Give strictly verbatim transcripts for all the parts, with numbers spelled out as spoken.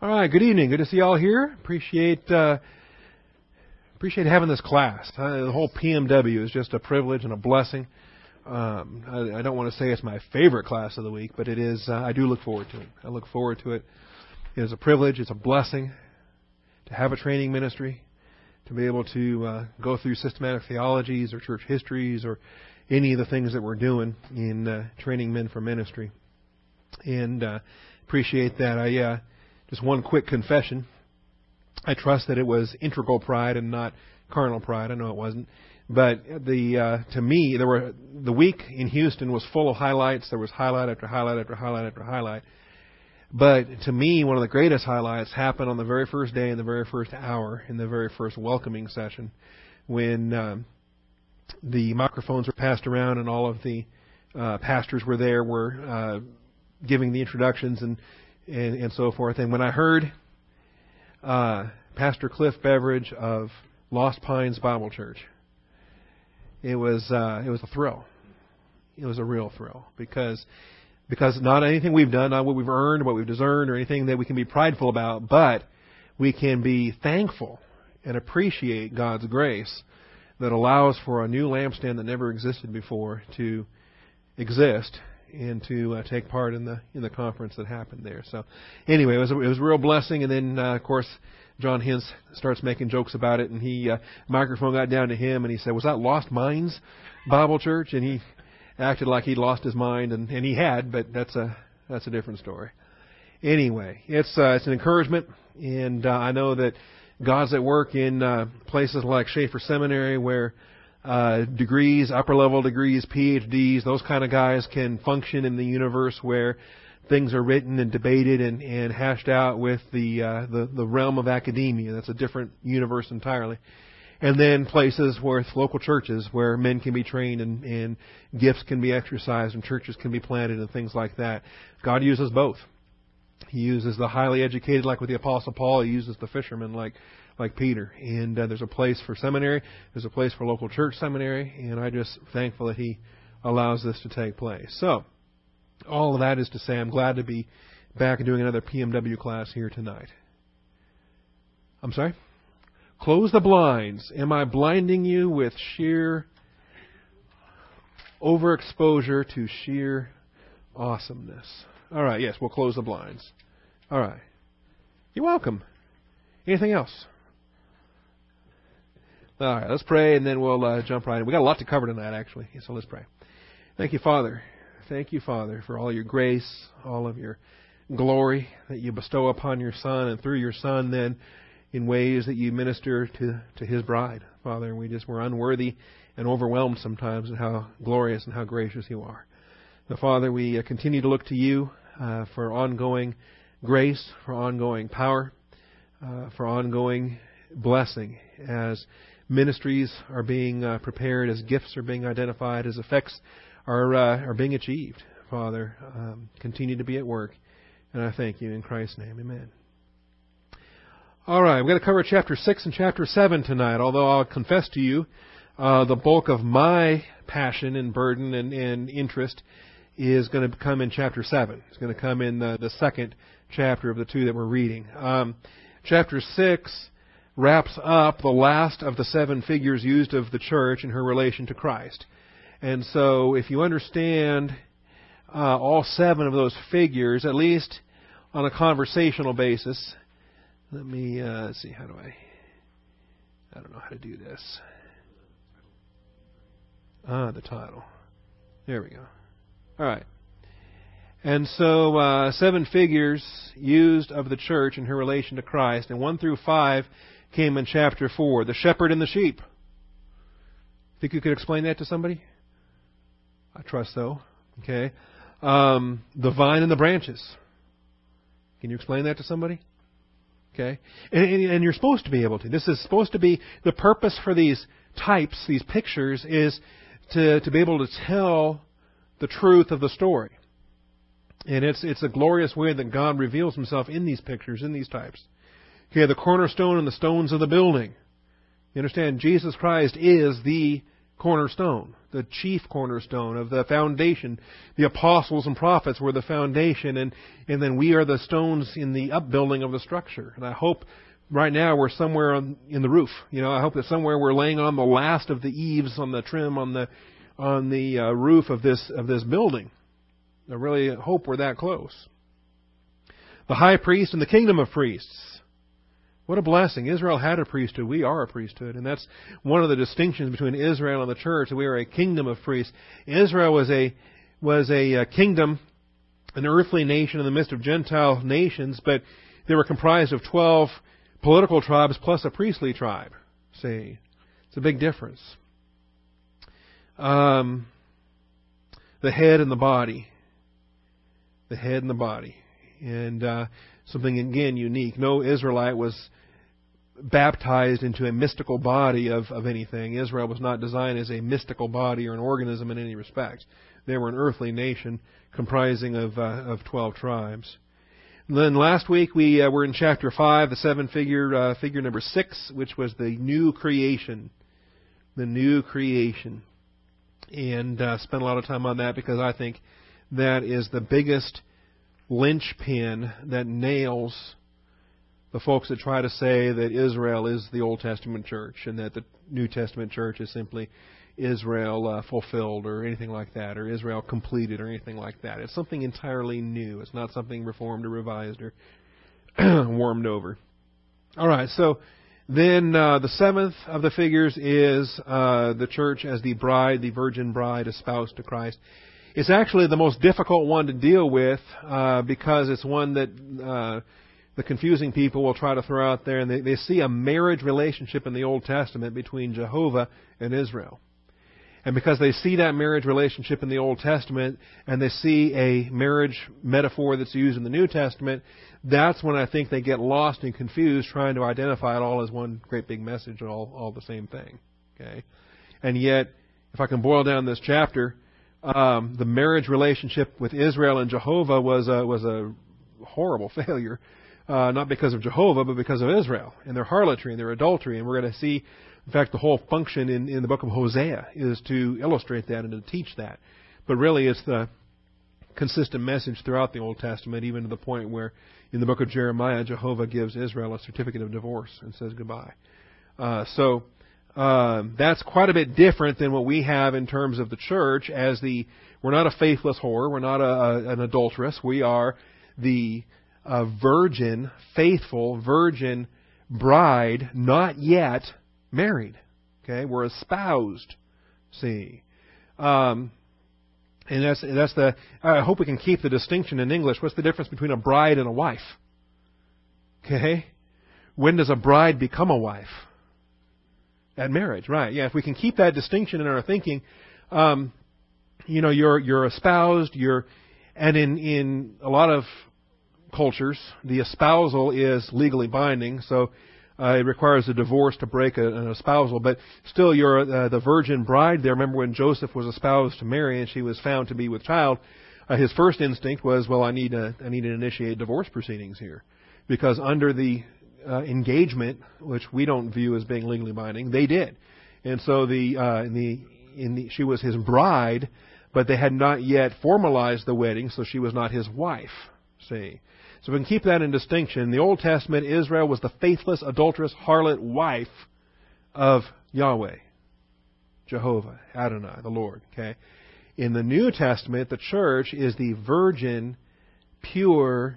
All right, good evening. Good to see you all here. Appreciate uh, appreciate having this class. Uh, the whole P M W is just a privilege and a blessing. Um, I, I don't want to say it's my favorite class of the week, but it is. Uh, I do look forward to it. I look forward to it. It is a privilege. It's a blessing to have a training ministry, to be able to uh, go through systematic theologies or church histories or any of the things that we're doing in uh, training men for ministry. And uh, appreciate that. I uh, just one quick confession. I trust that it was integral pride and not carnal pride. I know it wasn't. But the uh, to me, there were the week in Houston was full of highlights. There was highlight after highlight after highlight after highlight. But to me, one of the greatest highlights happened on the very first day, in the very first hour, in the very first welcoming session, when um, the microphones were passed around and all of the uh, pastors were there, were uh, giving the introductions and, and and so forth. And when I heard uh, Pastor Cliff Beveridge of Lost Pines Bible Church, it was uh, it was a thrill. It was a real thrill because because not anything we've done, not what we've earned, what we've discerned, or anything that we can be prideful about, but we can be thankful and appreciate God's grace that allows for a new lampstand that never existed before to exist and to uh, take part in the in the conference that happened there. So anyway, it was a, it was a real blessing. And then uh, of course John Hintz starts making jokes about it, and he uh, microphone got down to him, and he said, "Was that Lost Minds Bible Church?" And he acted like he'd lost his mind, and, and he had, but that's a that's a different story. Anyway, it's uh, it's an encouragement, and uh, I know that God's at work in uh, places like Schaefer Seminary, where uh, degrees, upper level degrees, P H Ds, those kind of guys can function in the universe where things are written and debated and, and hashed out with the, uh, the the realm of academia. That's a different universe entirely. And then places where local churches where men can be trained and, and gifts can be exercised and churches can be planted and things like that. God uses both. He uses the highly educated, like with the Apostle Paul. He uses the fishermen, like like Peter. And uh, there's a place for seminary. There's a place for local church seminary. And I'm just thankful that He allows this to take place. So all of that is to say, I'm glad to be back and doing another P M W class here tonight. I'm sorry? Close the blinds. Am I blinding you with sheer overexposure to sheer awesomeness? All right, yes, we'll close the blinds. All right. You're welcome. Anything else? All right, let's pray, and then we'll uh, jump right in. We've got a lot to cover tonight, actually, so let's pray. Thank you, Father. Thank you, Father, for all your grace, all of your glory that you bestow upon your Son, and through your Son, then, in ways that you minister to, to His bride. Father, and we just were unworthy and overwhelmed sometimes at how glorious and how gracious you are. Now, Father, we uh, continue to look to you uh, for ongoing grace, for ongoing power, uh, for ongoing blessing as ministries are being uh, prepared, as gifts are being identified, as effects are uh, are being achieved. Father, um, continue to be at work, and I thank you in Christ's name. Amen. All right, we're going to cover chapter six and chapter seven tonight, although I'll confess to you uh, the bulk of my passion and burden and, and interest is going to come in chapter seven. It's going to come in the, the second chapter of the two that we're reading. Um, chapter six wraps up the last of the seven figures used of the church in her relation to Christ. And so if you understand uh, all seven of those figures, at least on a conversational basis, let me uh, let's see, how do I, I don't know how to do this. Ah, the title. There we go. All right. And so uh, seven figures used of the church in her relation to Christ, and one through five came in chapter four. The shepherd and the sheep. Think you could explain that to somebody? I trust so. Okay. Um, the vine and the branches. Can you explain that to somebody? Okay. And, and, and you're supposed to be able to. This is supposed to be the purpose for these types, these pictures, is to, to be able to tell the truth of the story. And it's it's a glorious way that God reveals Himself in these pictures, in these types. Okay, the cornerstone and the stones of the building. You understand, Jesus Christ is the cornerstone, the chief cornerstone of the foundation. The apostles and prophets were the foundation, and, and then we are the stones in the upbuilding of the structure. And I hope right now we're somewhere on, in the roof. You know, I hope that somewhere we're laying on the last of the eaves, on the trim, on the on the uh, roof of this of this building. I really hope we're that close. The high priest and the kingdom of priests. What a blessing. Israel had a priesthood. We are a priesthood. And that's one of the distinctions between Israel and the church. We are a kingdom of priests. Israel was a was a, a kingdom, an earthly nation in the midst of Gentile nations, but they were comprised of twelve political tribes plus a priestly tribe. See, it's a big difference. Um, the head and the body. The head and the body. And uh, something, again, unique. No Israelite was baptized into a mystical body of, of anything. Israel was not designed as a mystical body or an organism in any respect. They were an earthly nation comprising of, uh, of twelve tribes. And then last week we uh, were in chapter five, the seven-figure uh, figure number six, which was the new creation. The new creation. And uh, spent a lot of time on that because I think that is the biggest linchpin that nails the folks that try to say that Israel is the Old Testament church and that the New Testament church is simply Israel uh, fulfilled or anything like that, or Israel completed or anything like that. It's something entirely new. It's not something reformed or revised or warmed over. All right, so then uh, the seventh of the figures is uh, the church as the bride, the virgin bride espoused to Christ. It's actually the most difficult one to deal with uh, because it's one that uh, the confusing people will try to throw out there, and they, they see a marriage relationship in the Old Testament between Jehovah and Israel. And because they see that marriage relationship in the Old Testament and they see a marriage metaphor that's used in the New Testament, that's when I think they get lost and confused trying to identify it all as one great big message, all, all the same thing. Okay, and yet, if I can boil down this chapter, um, the marriage relationship with Israel and Jehovah was a, was a horrible failure, uh, not because of Jehovah, but because of Israel and their harlotry and their adultery. And we're going to see, in fact, the whole function in, in the book of Hosea is to illustrate that and to teach that. But really, it's the consistent message throughout the Old Testament, even to the point where in the book of Jeremiah, Jehovah gives Israel a certificate of divorce and says goodbye. Uh, so uh, that's quite a bit different than what we have in terms of the church. As the we're not a faithless whore, we're not a, a, an adulteress. We are the uh, virgin, faithful virgin bride, not yet married. Okay, we're espoused. See. Um, And that's that's the. I hope we can keep the distinction in English. What's the difference between a bride and a wife? Okay, when does a bride become a wife? At marriage, right? Yeah. If we can keep that distinction in our thinking, um, you know, you're you're espoused. You're, and in in a lot of cultures, the espousal is legally binding. So. Uh, it requires a divorce to break a, an espousal, but still you're uh, the virgin bride there. Remember when Joseph was espoused to Mary and she was found to be with child, uh, his first instinct was, well, I need to, I need to initiate divorce proceedings here. Because under the uh, engagement, which we don't view as being legally binding, they did. And so the, uh, in the, in the, she was his bride, but they had not yet formalized the wedding, so she was not his wife. See? So we can keep that in distinction. In the Old Testament, Israel was the faithless, adulterous, harlot wife of Yahweh, Jehovah, Adonai, the Lord. Okay. In the New Testament, the church is the virgin, pure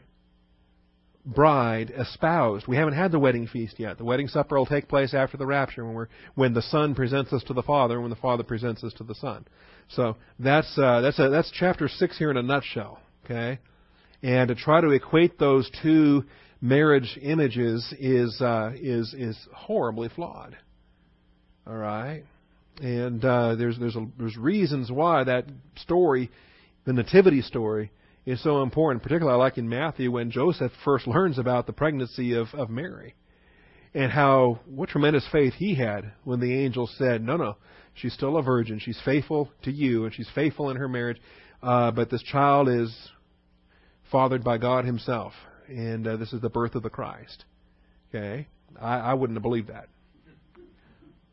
bride espoused. We haven't had the wedding feast yet. The wedding supper will take place after the rapture, when we're when the Son presents us to the Father, and when the Father presents us to the Son. So that's uh, that's a, that's chapter six here in a nutshell. Okay. And to try to equate those two marriage images is uh, is is horribly flawed. All right, and uh, there's there's a, there's reasons why that story, the nativity story, is so important. Particularly, I like in Matthew when Joseph first learns about the pregnancy of, of Mary, and how what tremendous faith he had when the angel said, "No, no, she's still a virgin. She's faithful to you, and she's faithful in her marriage, uh, but this child is fathered by God Himself, and uh, this is the birth of the Christ." Okay, I, I wouldn't have believed that.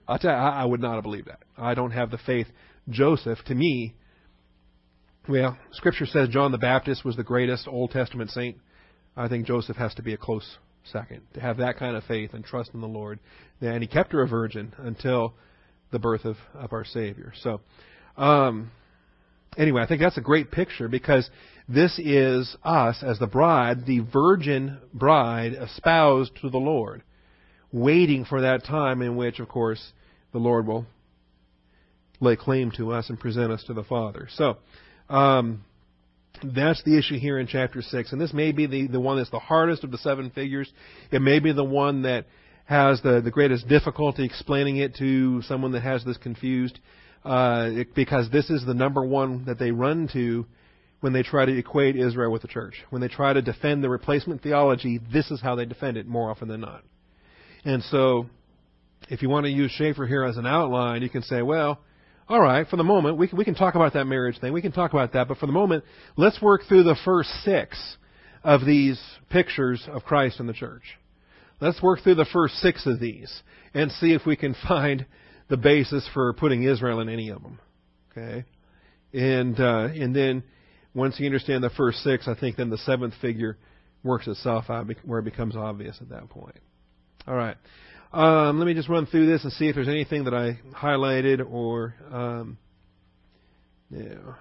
I'll tell you, I, I would not have believed that. I don't have the faith. Joseph, to me, well, Scripture says John the Baptist was the greatest Old Testament saint. I think Joseph has to be a close second, to have that kind of faith and trust in the Lord. And he kept her a virgin until the birth of, of our Savior. So, um, anyway, I think that's a great picture, because this is us as the bride, the virgin bride espoused to the Lord, waiting for that time in which, of course, the Lord will lay claim to us and present us to the Father. So, um, that's the issue here in chapter six. And this may be the, the one that's the hardest of the seven figures. It may be the one that has the, the greatest difficulty explaining it to someone that has this confused, uh, it, because this is the number one that they run to when they try to equate Israel with the church. When they try to defend the replacement theology, this is how they defend it more often than not. And so, if you want to use Schaeffer here as an outline, you can say, well, all right, for the moment, we can, we can talk about that marriage thing. We can talk about that. But for the moment, let's work through the first six of these pictures of Christ and the church. Let's work through the first six of these and see if we can find the basis for putting Israel in any of them. Okay? And, uh, and then once you understand the first six, I think then the seventh figure works itself out where it becomes obvious at that point. All right. Um, let me just run through this and see if there's anything that I highlighted or, um, you know,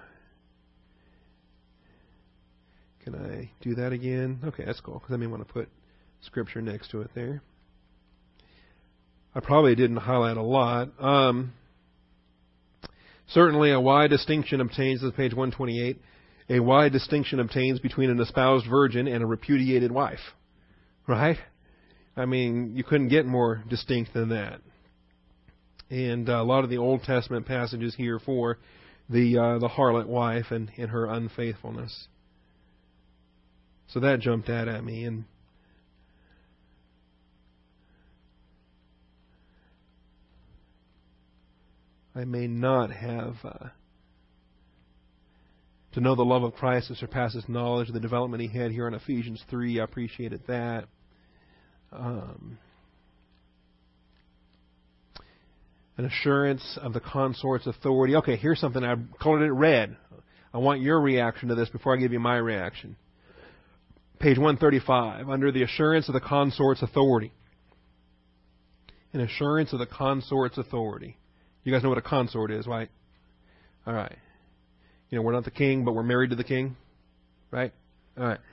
can I do that again? Okay, that's cool, because I may want to put Scripture next to it there. I probably didn't highlight a lot. Um, certainly a wide distinction obtains, this is page one twenty-eight, a wide distinction obtains between an espoused virgin and a repudiated wife. Right? I mean, you couldn't get more distinct than that. And uh, a lot of the Old Testament passages here for the uh, the harlot wife and, and her unfaithfulness. So that jumped out at me. And I may not have uh, to know the love of Christ that surpasses knowledge, the development he had here in Ephesians three. I appreciated that. Um, an assurance of the consort's authority. Okay, here's something. I colored it red. I want your reaction to this before I give you my reaction. Page one thirty-five, under the assurance of the consort's authority. An assurance of the consort's authority. You guys know what a consort is, right? All right. You know, we're not the king, but we're married to the king, right? All right.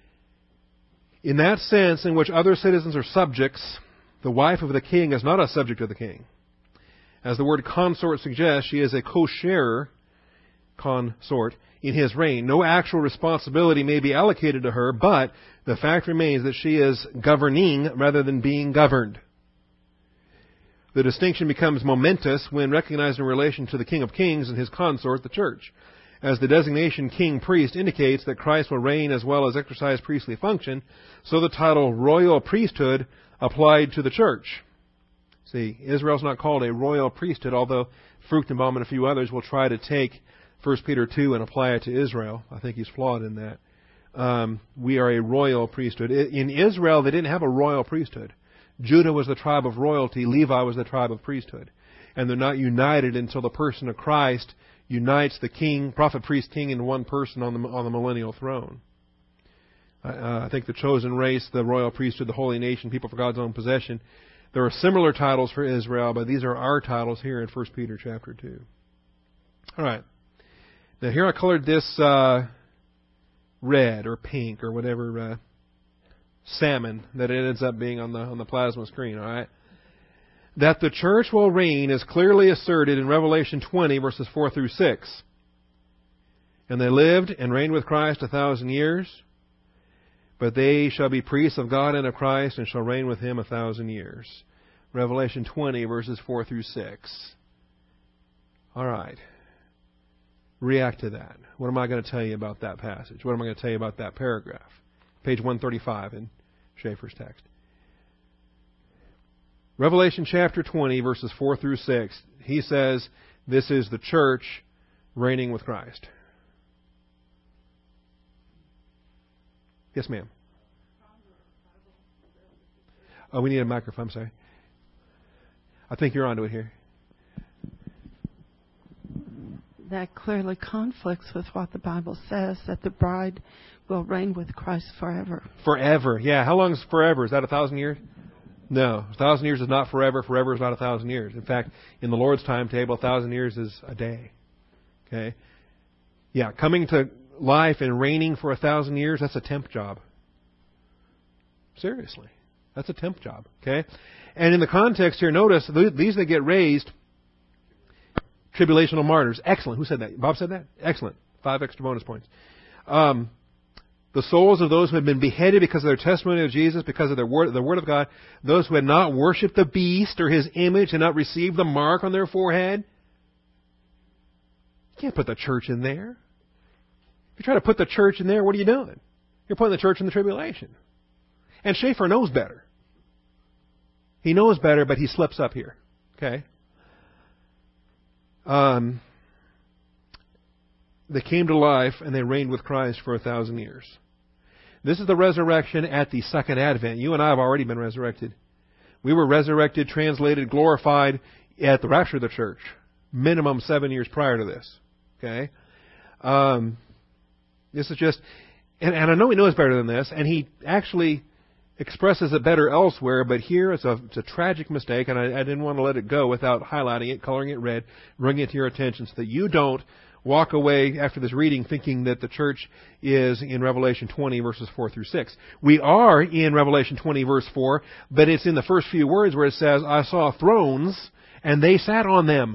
In that sense in which other citizens are subjects, the wife of the king is not a subject of the king. As the word consort suggests, she is a co-sharer, consort, in his reign. No actual responsibility may be allocated to her, but the fact remains that she is governing rather than being governed. The distinction becomes momentous when recognized in relation to the King of Kings and his consort, the church. As the designation king-priest indicates that Christ will reign as well as exercise priestly function, so the title royal priesthood applied to the church. See, Israel's not called a royal priesthood, although Fruchtenbaum and a few others will try to take First Peter two and apply it to Israel. I think he's flawed in that. Um, we are a royal priesthood. In Israel, they didn't have a royal priesthood. Judah was the tribe of royalty. Levi was the tribe of priesthood. And they're not united until the person of Christ unites the king, prophet, priest, king in one person on the on the millennial throne. Uh, I think the chosen race, the royal priesthood, the holy nation, people for God's own possession. There are similar titles for Israel, but these are our titles here in First Peter chapter two. All right. Now here I colored this uh, red or pink or whatever uh, salmon that it ends up being on the on the plasma screen. All right. That the church will reign is clearly asserted in Revelation twenty, verses four through six. And they lived and reigned with Christ a thousand years, but they shall be priests of God and of Christ, and shall reign with him a thousand years. Revelation twenty, verses four through six. All right. React to that. What am I going to tell you about that passage? What am I going to tell you about that paragraph? Page one thirty-five in Schaeffer's text. Revelation chapter twenty, verses four through six, he says, this is the church reigning with Christ. Yes, ma'am. Oh, we need a microphone, I'm sorry. I think you're onto it here. That clearly conflicts with what the Bible says, that the bride will reign with Christ forever. Forever. Yeah. How long is forever? Is that a thousand years? No. A thousand years is not forever. Forever is not a thousand years. In fact, in the Lord's timetable, a thousand years is a day. Okay? Yeah. Coming to life and reigning for a thousand years, that's a temp job. Seriously. That's a temp job. Okay? And in the context here, notice, these that get raised, tribulational martyrs. Excellent. Who said that? Bob said that? Excellent. Five extra bonus points. Um, the souls of those who had been beheaded because of their testimony of Jesus, because of their word, the word of God, those who had not worshipped the beast or his image and not received the mark on their forehead. You can't put the church in there. If you try to put the church in there, what are you doing? You're putting the church in the tribulation. And Schaeffer knows better. He knows better, but he slips up here. Okay? Um, they came to life and they reigned with Christ for a thousand years. This is the resurrection at the second advent. You and I have already been resurrected. We were resurrected, translated, glorified at the rapture of the church. Minimum seven years prior to this. Okay? Um, this is just, and, and I know he knows better than this, and he actually expresses it better elsewhere, but here it's a, it's a tragic mistake, and I, I didn't want to let it go without highlighting it, coloring it red, bringing it to your attention so that you don't walk away after this reading thinking that the church is in Revelation twenty, verses four through six. We are in Revelation twenty, verse four, but it's in the first few words where it says, I saw thrones, and they sat on them,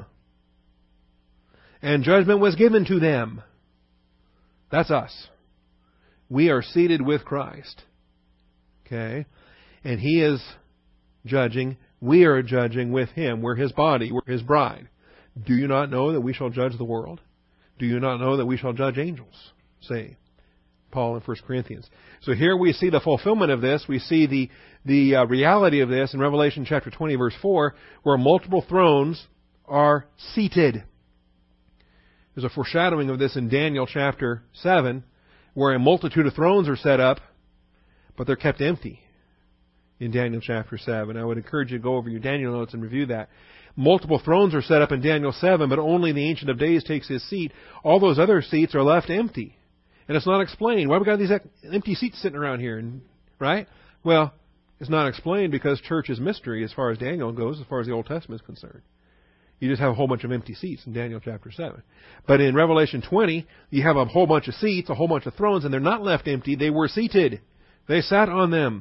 and judgment was given to them. That's us. We are seated with Christ. Okay? And He is judging. We are judging with Him. We're His body. We're His bride. Do you not know that we shall judge the world? Do you not know that we shall judge angels? Say Paul in First Corinthians. So here we see the fulfillment of this. We see the, the uh, reality of this in Revelation chapter twenty, verse four, where multiple thrones are seated. There's a foreshadowing of this in Daniel chapter seven, where a multitude of thrones are set up, but they're kept empty in Daniel chapter seven. I would encourage you to go over your Daniel notes and review that. Multiple thrones are set up in Daniel seven, but only the Ancient of Days takes his seat. All those other seats are left empty. And it's not explained. Why have we got these empty seats sitting around here? And, right? Well, it's not explained because church is mystery as far as Daniel goes, as far as the Old Testament is concerned. You just have a whole bunch of empty seats in Daniel chapter seven. But in Revelation twenty, you have a whole bunch of seats, a whole bunch of thrones, and they're not left empty. They were seated. They sat on them.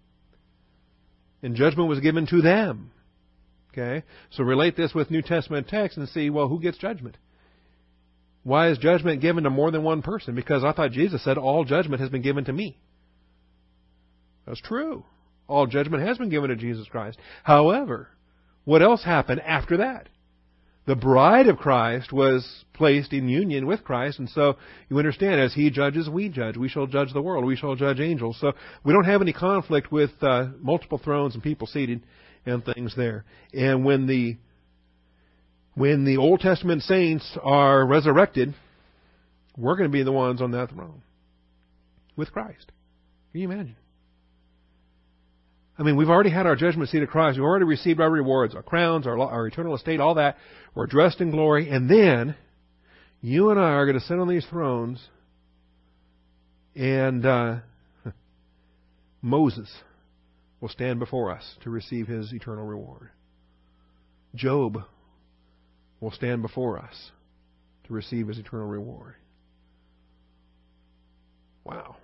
And judgment was given to them. Okay? So relate this with New Testament text and see, well, who gets judgment? Why is judgment given to more than one person? Because I thought Jesus said, all judgment has been given to me. That's true. All judgment has been given to Jesus Christ. However, what else happened after that? The bride of Christ was placed in union with Christ, and so you understand, as He judges, we judge. We shall judge the world. We shall judge angels. So we don't have any conflict with uh, multiple thrones and people seated and things there. And when the when the Old Testament saints are resurrected, we're going to be the ones on that throne with Christ. Can you imagine? I mean, we've already had our judgment seat of Christ. We've already received our rewards, our crowns, our, our eternal estate, all that. We're dressed in glory. And then you and I are going to sit on these thrones, and uh, Moses will stand before us to receive his eternal reward. Job will stand before us to receive his eternal reward. Wow.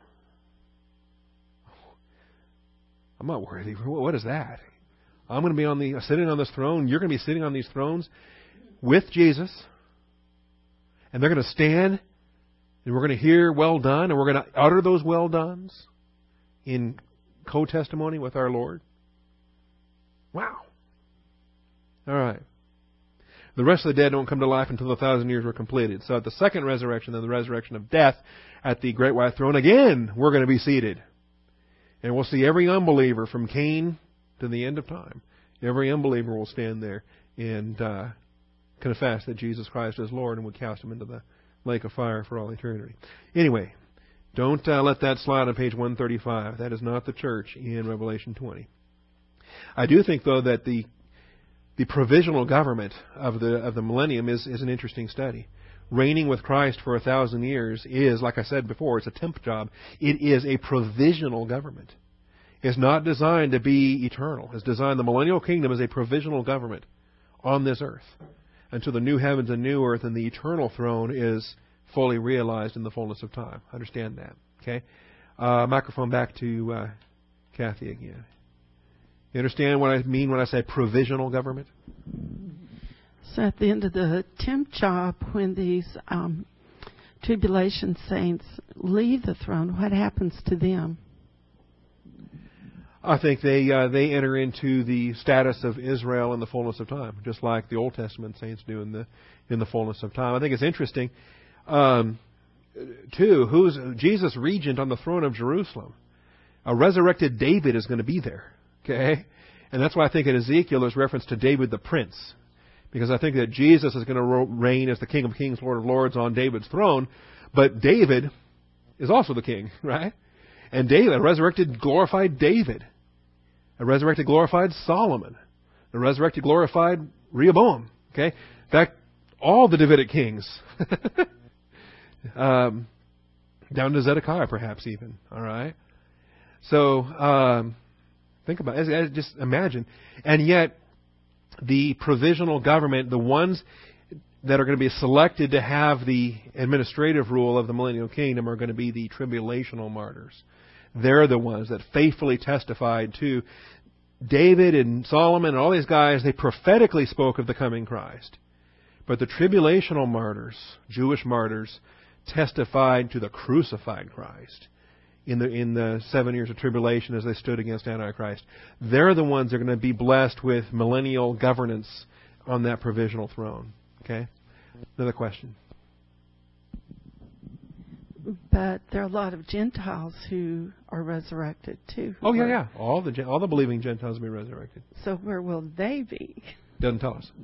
I'm not worthy. What is that? I'm going to be on the sitting on this throne. You're going to be sitting on these thrones with Jesus. And they're going to stand, and we're going to hear well done, and we're going to utter those well dones in co-testimony with our Lord. Wow. All right. The rest of the dead don't come to life until the thousand years were completed. So at the second resurrection, then the resurrection of death, at the great white throne, again, we're going to be seated. And we'll see every unbeliever from Cain to the end of time. Every unbeliever will stand there and uh, confess that Jesus Christ is Lord, and will cast him into the lake of fire for all eternity. Anyway, don't uh, let that slide on page one thirty-five. That is not the church in Revelation twenty. I do think, though, that the the provisional government of the of the millennium is, is an interesting study. Reigning with Christ for a thousand years is, like I said before, it's a temp job. It is a provisional government. It's not designed to be eternal. It's designed, the millennial kingdom is a provisional government on this earth until the new heavens and new earth and the eternal throne is fully realized in the fullness of time. Understand that. Okay? Uh, microphone back to uh, Kathy again. You understand what I mean when I say provisional government? So at the end of the temp job, when these um, tribulation saints leave the throne, what happens to them? I think they uh, they enter into the status of Israel in the fullness of time, just like the Old Testament saints do in the in the fullness of time. I think it's interesting, um, too. Who's Jesus' regent on the throne of Jerusalem? A resurrected David is going to be there. Okay, and that's why I think in Ezekiel there's reference to David the Prince. Because I think that Jesus is going to reign as the King of Kings, Lord of Lords on David's throne. But David is also the king, right? And David, a resurrected, glorified David. A resurrected, glorified Solomon. A resurrected, glorified Rehoboam. Okay? In fact, all the Davidic kings. um, down to Zedekiah, perhaps even. All right? So, um, think about it. Just imagine. And yet, the provisional government, the ones that are going to be selected to have the administrative rule of the millennial kingdom are going to be the tribulational martyrs. They're the ones that faithfully testified to David and Solomon and all these guys. They prophetically spoke of the coming Christ. But the tribulational martyrs, Jewish martyrs, testified to the crucified Christ in the in the seven years of tribulation as they stood against Antichrist. They're the ones that are going to be blessed with millennial governance on that provisional throne. Okay? Another question. But there are a lot of Gentiles who are resurrected too. Oh yeah, yeah. All the all the believing Gentiles will be resurrected. So where will they be? Doesn't tell us.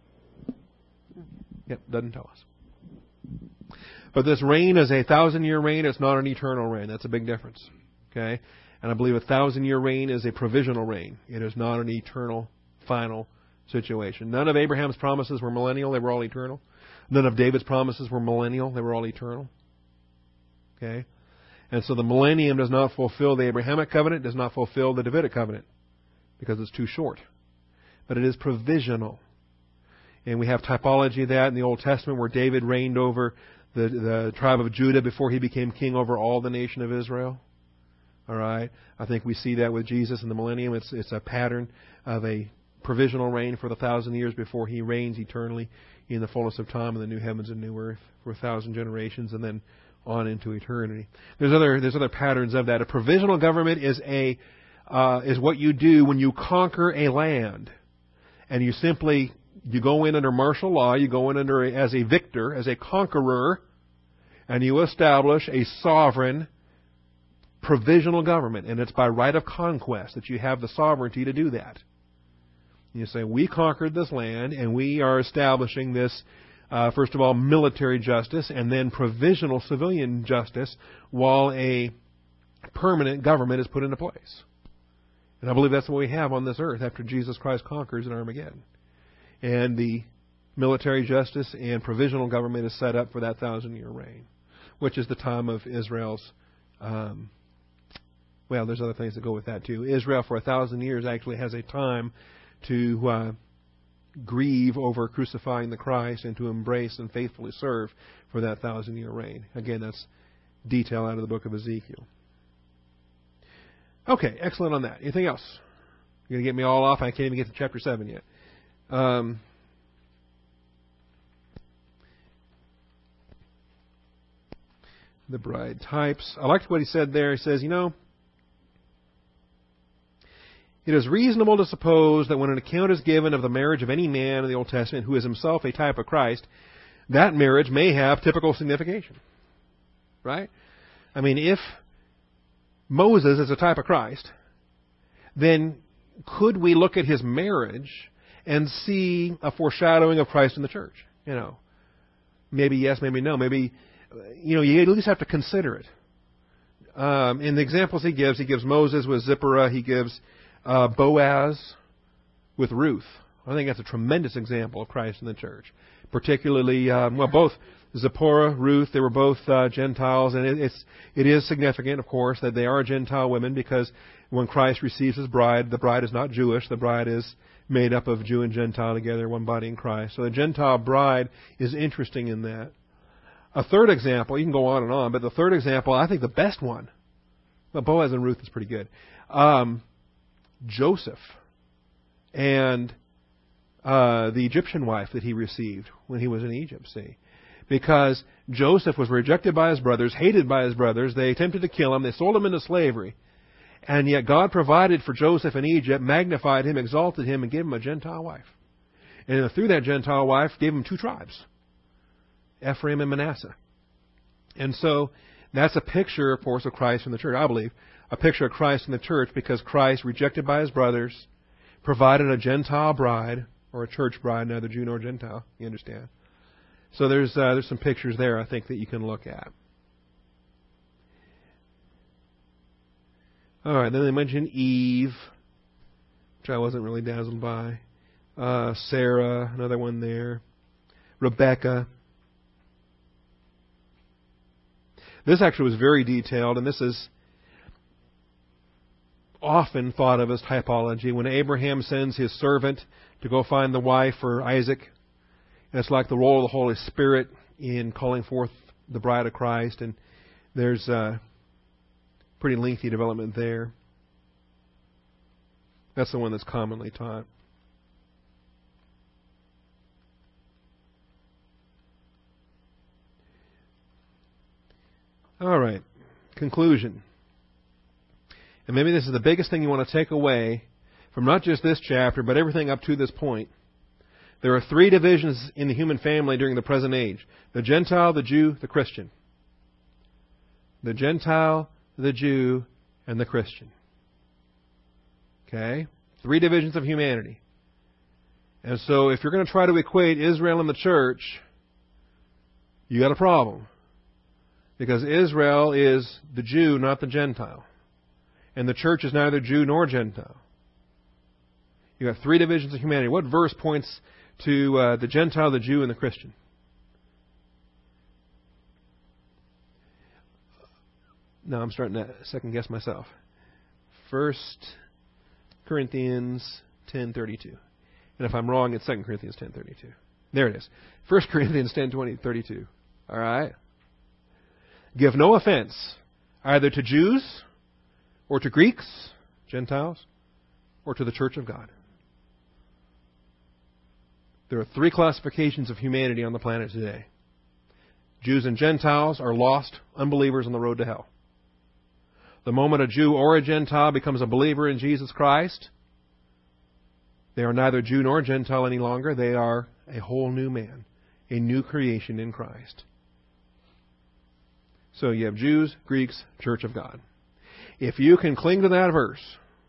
Yep, doesn't tell us. But this reign is a thousand-year reign. It's not an eternal reign. That's a big difference. Okay? And I believe a thousand-year reign is a provisional reign. It is not an eternal, final situation. None of Abraham's promises were millennial. They were all eternal. None of David's promises were millennial. They were all eternal. Okay? And so the millennium does not fulfill the Abrahamic covenant, does not fulfill the Davidic covenant, because it's too short. But it is provisional. And we have typology of that in the Old Testament where David reigned over the, the tribe of Judah before he became king over all the nation of Israel. All right? I think we see that with Jesus in the millennium. It's, it's a pattern of a provisional reign for the thousand years before he reigns eternally in the fullness of time in the new heavens and new earth for a thousand generations and then on into eternity. There's other there's other patterns of that. A provisional government is a uh, is what you do when you conquer a land, and you simply you go in under martial law. You go in under a, as a victor, as a conqueror, and you establish a sovereign provisional government, and it's by right of conquest that you have the sovereignty to do that. You say, we conquered this land, and we are establishing this. Uh, first of all, military justice, and then provisional civilian justice, while a permanent government is put into place. And I believe that's what we have on this earth after Jesus Christ conquers in Armageddon. And the military justice and provisional government is set up for that thousand-year reign, which is the time of Israel's, um, well, there's other things that go with that too. Israel for a thousand years actually has a time to Uh, grieve over crucifying the Christ and to embrace and faithfully serve for that thousand-year reign. Again, that's detail out of the book of Ezekiel. Okay, excellent on that. Anything else? You're going to get me all off? I can't even get to chapter seven yet. Um, the bride types. I liked what he said there. He says, you know, it is reasonable to suppose that when an account is given of the marriage of any man in the Old Testament who is himself a type of Christ, that marriage may have typical signification. Right? I mean, if Moses is a type of Christ, then could we look at his marriage and see a foreshadowing of Christ in the church? You know, maybe yes, maybe no. Maybe, you know, you at least have to consider it. Um, in the examples he gives, he gives Moses with Zipporah, he gives Uh, Boaz with Ruth. I think that's a tremendous example of Christ in the church. Particularly, um, well, both Zipporah, Ruth, they were both uh, Gentiles, and it, it's it is significant, of course, that they are Gentile women, because when Christ receives His bride, the bride is not Jewish. The bride is made up of Jew and Gentile together, one body in Christ. So the Gentile bride is interesting in that. A third example, you can go on and on, but the third example, I think the best one, well, Boaz and Ruth is pretty good. Um, Joseph and uh, the Egyptian wife that he received when he was in Egypt, see. Because Joseph was rejected by his brothers, hated by his brothers. They attempted to kill him. They sold him into slavery. And yet God provided for Joseph in Egypt, magnified him, exalted him, and gave him a Gentile wife. And through that Gentile wife, gave him two tribes, Ephraim and Manasseh. And so that's a picture, of course, of Christ in the church, I believe. A picture of Christ in the church, because Christ, rejected by his brothers, provided a Gentile bride, or a church bride, neither Jew nor Gentile, you understand. So there's uh, there's some pictures there, I think, that you can look at. All right, then they mention Eve, which I wasn't really dazzled by. Uh, Sarah, another one there. Rebecca. This actually was very detailed, and this is often thought of as typology. When Abraham sends his servant to go find the wife for Isaac, and it's like the role of the Holy Spirit in calling forth the bride of Christ, and there's a pretty lengthy development there. That's the one that's commonly taught. All right, conclusion. And maybe this is the biggest thing you want to take away from not just this chapter, but everything up to this point. There are three divisions in the human family during the present age: the Gentile, the Jew, the Christian. The Gentile, the Jew, and the Christian. Okay? Three divisions of humanity. And so if you're going to try to equate Israel and the church, you got a problem. Because Israel is the Jew, not the Gentile. And the church is neither Jew nor Gentile. You have three divisions of humanity. What verse points to uh, the Gentile, the Jew, and the Christian? No, I'm starting to second guess myself. First Corinthians ten thirty-two. And if I'm wrong, it's Second Corinthians ten thirty-two. There it is. First Corinthians ten thirty-two. All right? Give no offense either to Jews or to Greeks, Gentiles, or to the church of God. There are three classifications of humanity on the planet today. Jews and Gentiles are lost unbelievers on the road to hell. The moment a Jew or a Gentile becomes a believer in Jesus Christ, they are neither Jew nor Gentile any longer. They are a whole new man, a new creation in Christ. So you have Jews, Greeks, Church of God. If you can cling to that verse,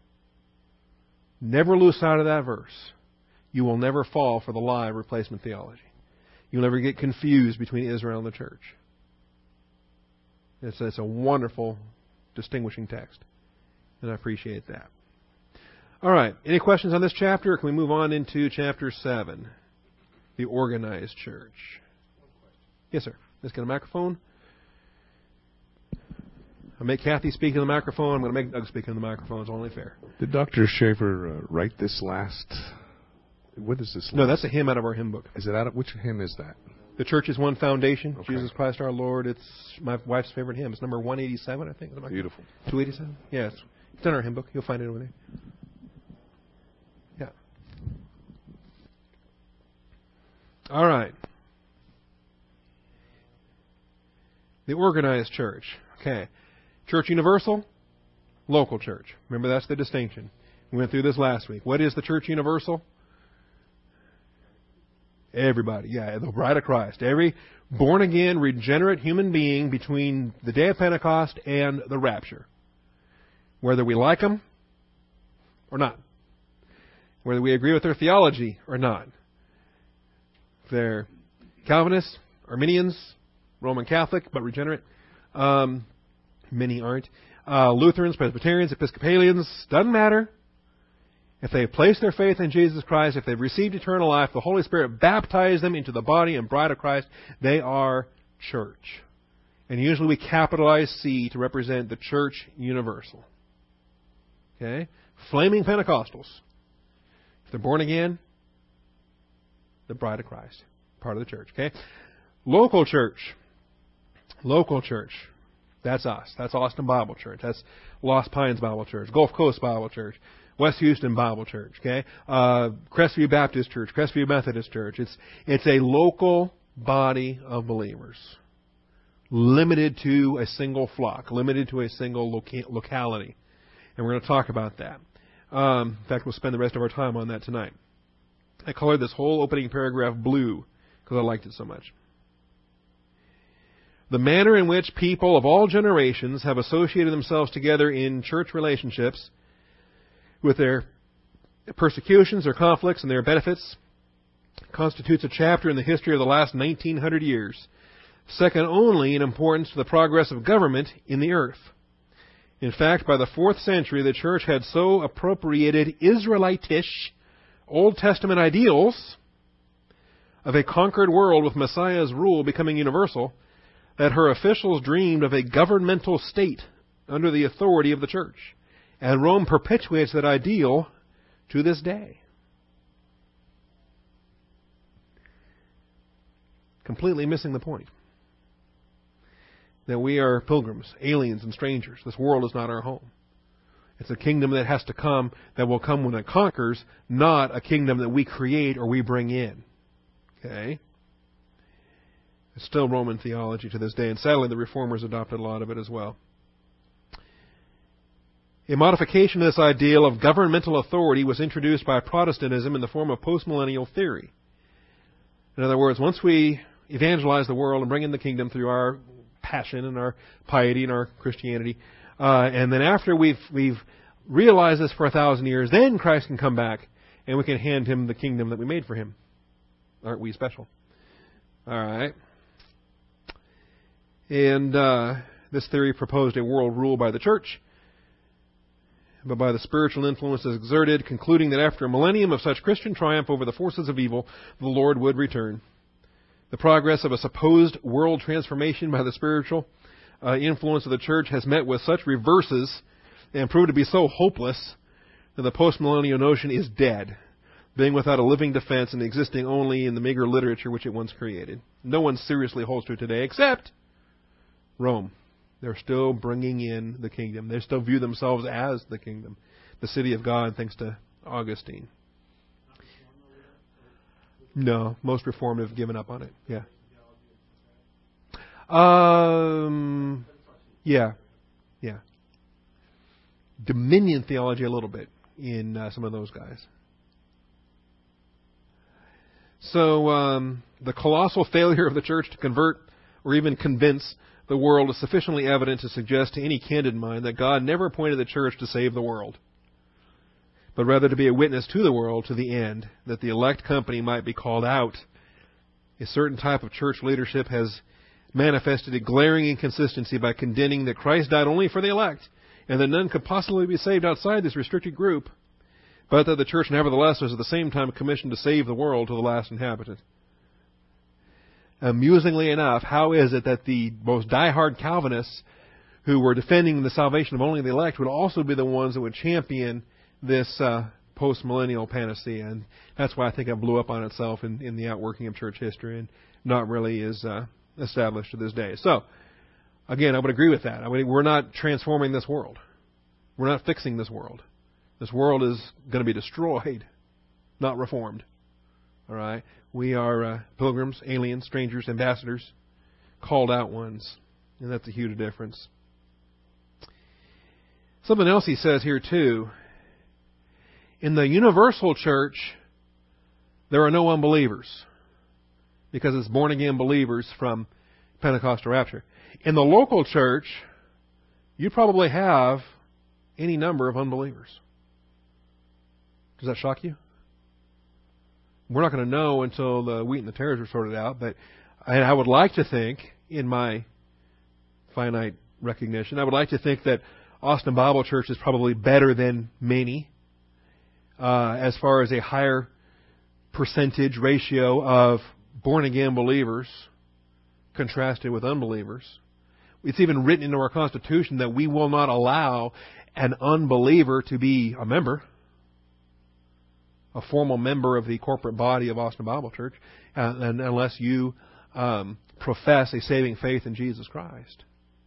never lose sight of that verse, you will never fall for the lie of replacement theology. You'll never get confused between Israel and the church. It's, it's a wonderful, distinguishing text, and I appreciate that. All right, any questions on this chapter, or can we move on into chapter seven, the organized church? Yes, sir. Let's get a microphone. I'll make Kathy speak in the microphone. I'm going to make Doug speak in the microphone. It's only fair. Did Doctor Schaefer uh, write this last? What is this? Last? No, that's a hymn out of our hymn book. Is it out of which hymn is that? The Church is One Foundation. Okay. Jesus Christ our Lord. It's my wife's favorite hymn. It's number one eighty-seven, I think. Beautiful. two eighty-seven? Yeah, it's, it's in our hymn book. You'll find it over there. Yeah. All right. The organized church. Okay. Church universal, local church. Remember, that's the distinction. We went through this last week. What is the church universal? Everybody. Yeah, the bride of Christ. Every born-again, regenerate human being between the day of Pentecost and the rapture. Whether we like them or not. Whether we agree with their theology or not. If they're Calvinists, Arminians, Roman Catholic, but regenerate. Um, many aren't. Uh, Lutherans, Presbyterians, Episcopalians, doesn't matter. If they've placed their faith in Jesus Christ, if they've received eternal life, the Holy Spirit baptized them into the body and bride of Christ, they are church. And usually we capitalize C to represent the church universal. Okay? Flaming Pentecostals. If they're born again, the bride of Christ. Part of the church. Okay? Local church. Local church. That's us. That's Austin Bible Church. That's Lost Pines Bible Church. Gulf Coast Bible Church. West Houston Bible Church. Okay? Uh, Crestview Baptist Church. Crestview Methodist Church. It's, it's a local body of believers. Limited to a single flock. Limited to a single loca- locality. And we're going to talk about that. Um, in fact, we'll spend the rest of our time on that tonight. I colored this whole opening paragraph blue because I liked it so much. The manner in which people of all generations have associated themselves together in church relationships with their persecutions, their conflicts, and their benefits constitutes a chapter in the history of the last nineteen hundred years, second only in importance to the progress of government in the earth. In fact, by the fourth century, the church had so appropriated Israelitish Old Testament ideals of a conquered world with Messiah's rule becoming universal that her officials dreamed of a governmental state under the authority of the church. And Rome perpetuates that ideal to this day. Completely missing the point. That we are pilgrims, aliens, and strangers. This world is not our home. It's a kingdom that has to come, that will come when it conquers, not a kingdom that we create or we bring in. Okay? It's still Roman theology to this day, and sadly the Reformers adopted a lot of it as well. A modification of this ideal of governmental authority was introduced by Protestantism in the form of postmillennial theory. In other words, once we evangelize the world and bring in the kingdom through our passion and our piety and our Christianity, uh, and then after we've we've realized this for a thousand years, then Christ can come back and we can hand him the kingdom that we made for him. Aren't we special? All right. And uh, this theory proposed a world ruled by the church, but by the spiritual influences exerted, concluding that after a millennium of such Christian triumph over the forces of evil, the Lord would return. The progress of a supposed world transformation by the spiritual uh, influence of the church has met with such reverses and proved to be so hopeless that the postmillennial notion is dead, being without a living defense and existing only in the meager literature which it once created. No one seriously holds to it today except Rome. They're still bringing in the kingdom. They still view themselves as the kingdom, the city of God, thanks to Augustine. No, most Reformed have given up on it. Yeah. Um. Yeah. Yeah. Dominion theology a little bit in uh, some of those guys. So um, the colossal failure of the church to convert or even convince the world is sufficiently evident to suggest to any candid mind that God never appointed the church to save the world, but rather to be a witness to the world to the end, that the elect company might be called out. A certain type of church leadership has manifested a glaring inconsistency by condemning that Christ died only for the elect, and that none could possibly be saved outside this restricted group, but that the church nevertheless was at the same time commissioned to save the world to the last inhabitant. Amusingly enough, how is it that the most diehard Calvinists who were defending the salvation of only the elect would also be the ones that would champion this uh, post-millennial panacea? And that's why I think it blew up on itself in, in the outworking of church history and not really is uh, established to this day. So, again, I would agree with that. I mean, we're not transforming this world. We're not fixing this world. This world is going to be destroyed, not reformed. All right? We are uh, pilgrims, aliens, strangers, ambassadors, called out ones. And that's a huge difference. Something else he says here, too. In the universal church, there are no unbelievers, because it's born-again believers from Pentecostal rapture. In the local church, you probably have any number of unbelievers. Does that shock you? We're not going to know until the wheat and the tares are sorted out, but I would like to think, in my finite recognition, I would like to think that Austin Bible Church is probably better than many. uh, as far as a higher percentage ratio of born-again believers contrasted with unbelievers. It's even written into our Constitution that we will not allow an unbeliever to be a member, a formal member of the corporate body of Austin Bible Church, uh, and unless you um, profess a saving faith in Jesus Christ.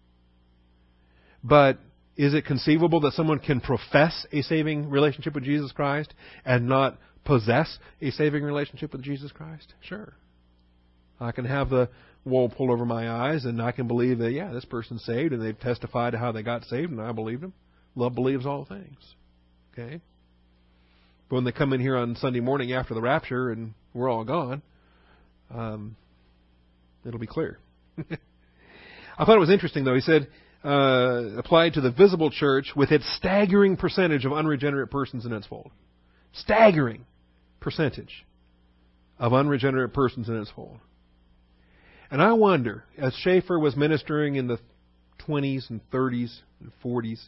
But is it conceivable that someone can profess a saving relationship with Jesus Christ and not possess a saving relationship with Jesus Christ? Sure. I can have the wool pulled over my eyes, and I can believe that, yeah, this person's saved, and they've testified to how they got saved, and I believe them. Love believes all things. Okay? But when they come in here on Sunday morning after the rapture and we're all gone, um, it'll be clear. I thought it was interesting, though. He said, uh, applied to the visible church with its staggering percentage of unregenerate persons in its fold. Staggering percentage of unregenerate persons in its fold. And I wonder, as Schaeffer was ministering in the twenties and thirties and forties,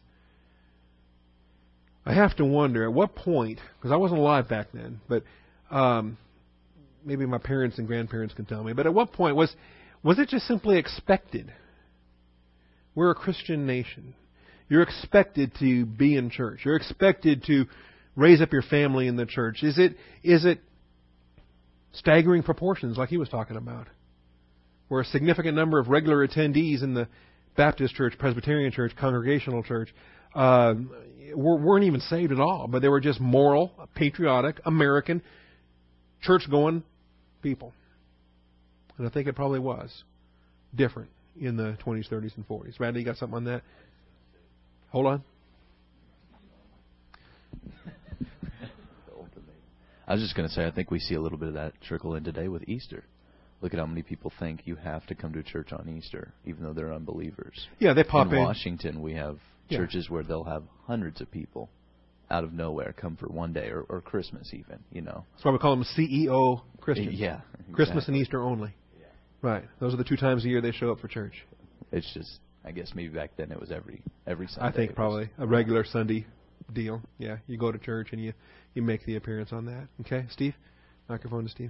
I have to wonder at what point, because I wasn't alive back then, but um, maybe my parents and grandparents can tell me, but at what point was was it just simply expected? We're a Christian nation. You're expected to be in church. You're expected to raise up your family in the church. Is it is it staggering proportions like he was talking about, where a significant number of regular attendees in the Baptist church, Presbyterian church, Congregational church uh, weren't even saved at all, but they were just moral, patriotic, American, church-going people. And I think it probably was different in the twenties, thirties, and forties. Randy, you got something on that? Hold on. I was just going to say, I think we see a little bit of that trickle in today with Easter. Look at how many people think you have to come to church on Easter, even though they're unbelievers. Yeah, they pop in. in. In Washington, we have yeah. churches where they'll have hundreds of people out of nowhere come for one day, or, or Christmas even, you know. That's why we call them C E O Christians. Yeah. Christmas exactly. and Easter only. Yeah. Right. Those are the two times a year they show up for church. It's just, I guess maybe back then it was every every Sunday. I think probably a regular Sunday deal. Yeah, you go to church and you, you make the appearance on that. Okay, Steve? Microphone to Steve.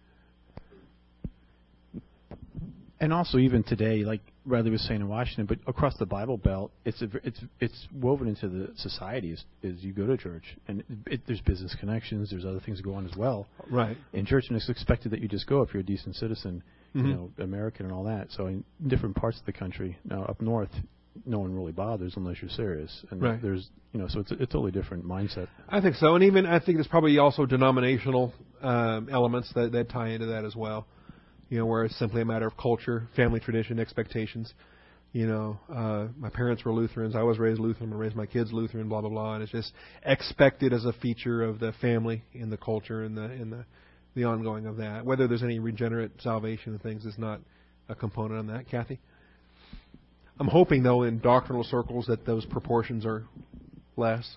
And also, even today, like Bradley was saying in Washington, but across the Bible Belt, it's a, it's it's woven into the society. Is, is you go to church, and it, there's business connections. There's other things that go on as well. Right. In church, and it's expected that you just go if you're a decent citizen, mm-hmm. you know, American and all that. So in different parts of the country, now up north, no one really bothers unless you're serious. And right. there's, you know, so it's a, it's a totally different mindset. I think so, and even I think there's probably also denominational um, elements that, that tie into that as well. You know, where it's simply a matter of culture, family tradition, expectations. You know, uh, my parents were Lutherans. I was raised Lutheran. I raised my kids Lutheran. Blah blah blah. And it's just expected as a feature of the family in the culture and the in the the ongoing of that. Whether there's any regenerate salvation and things is not a component on that. Kathy, I'm hoping though in doctrinal circles that those proportions are less.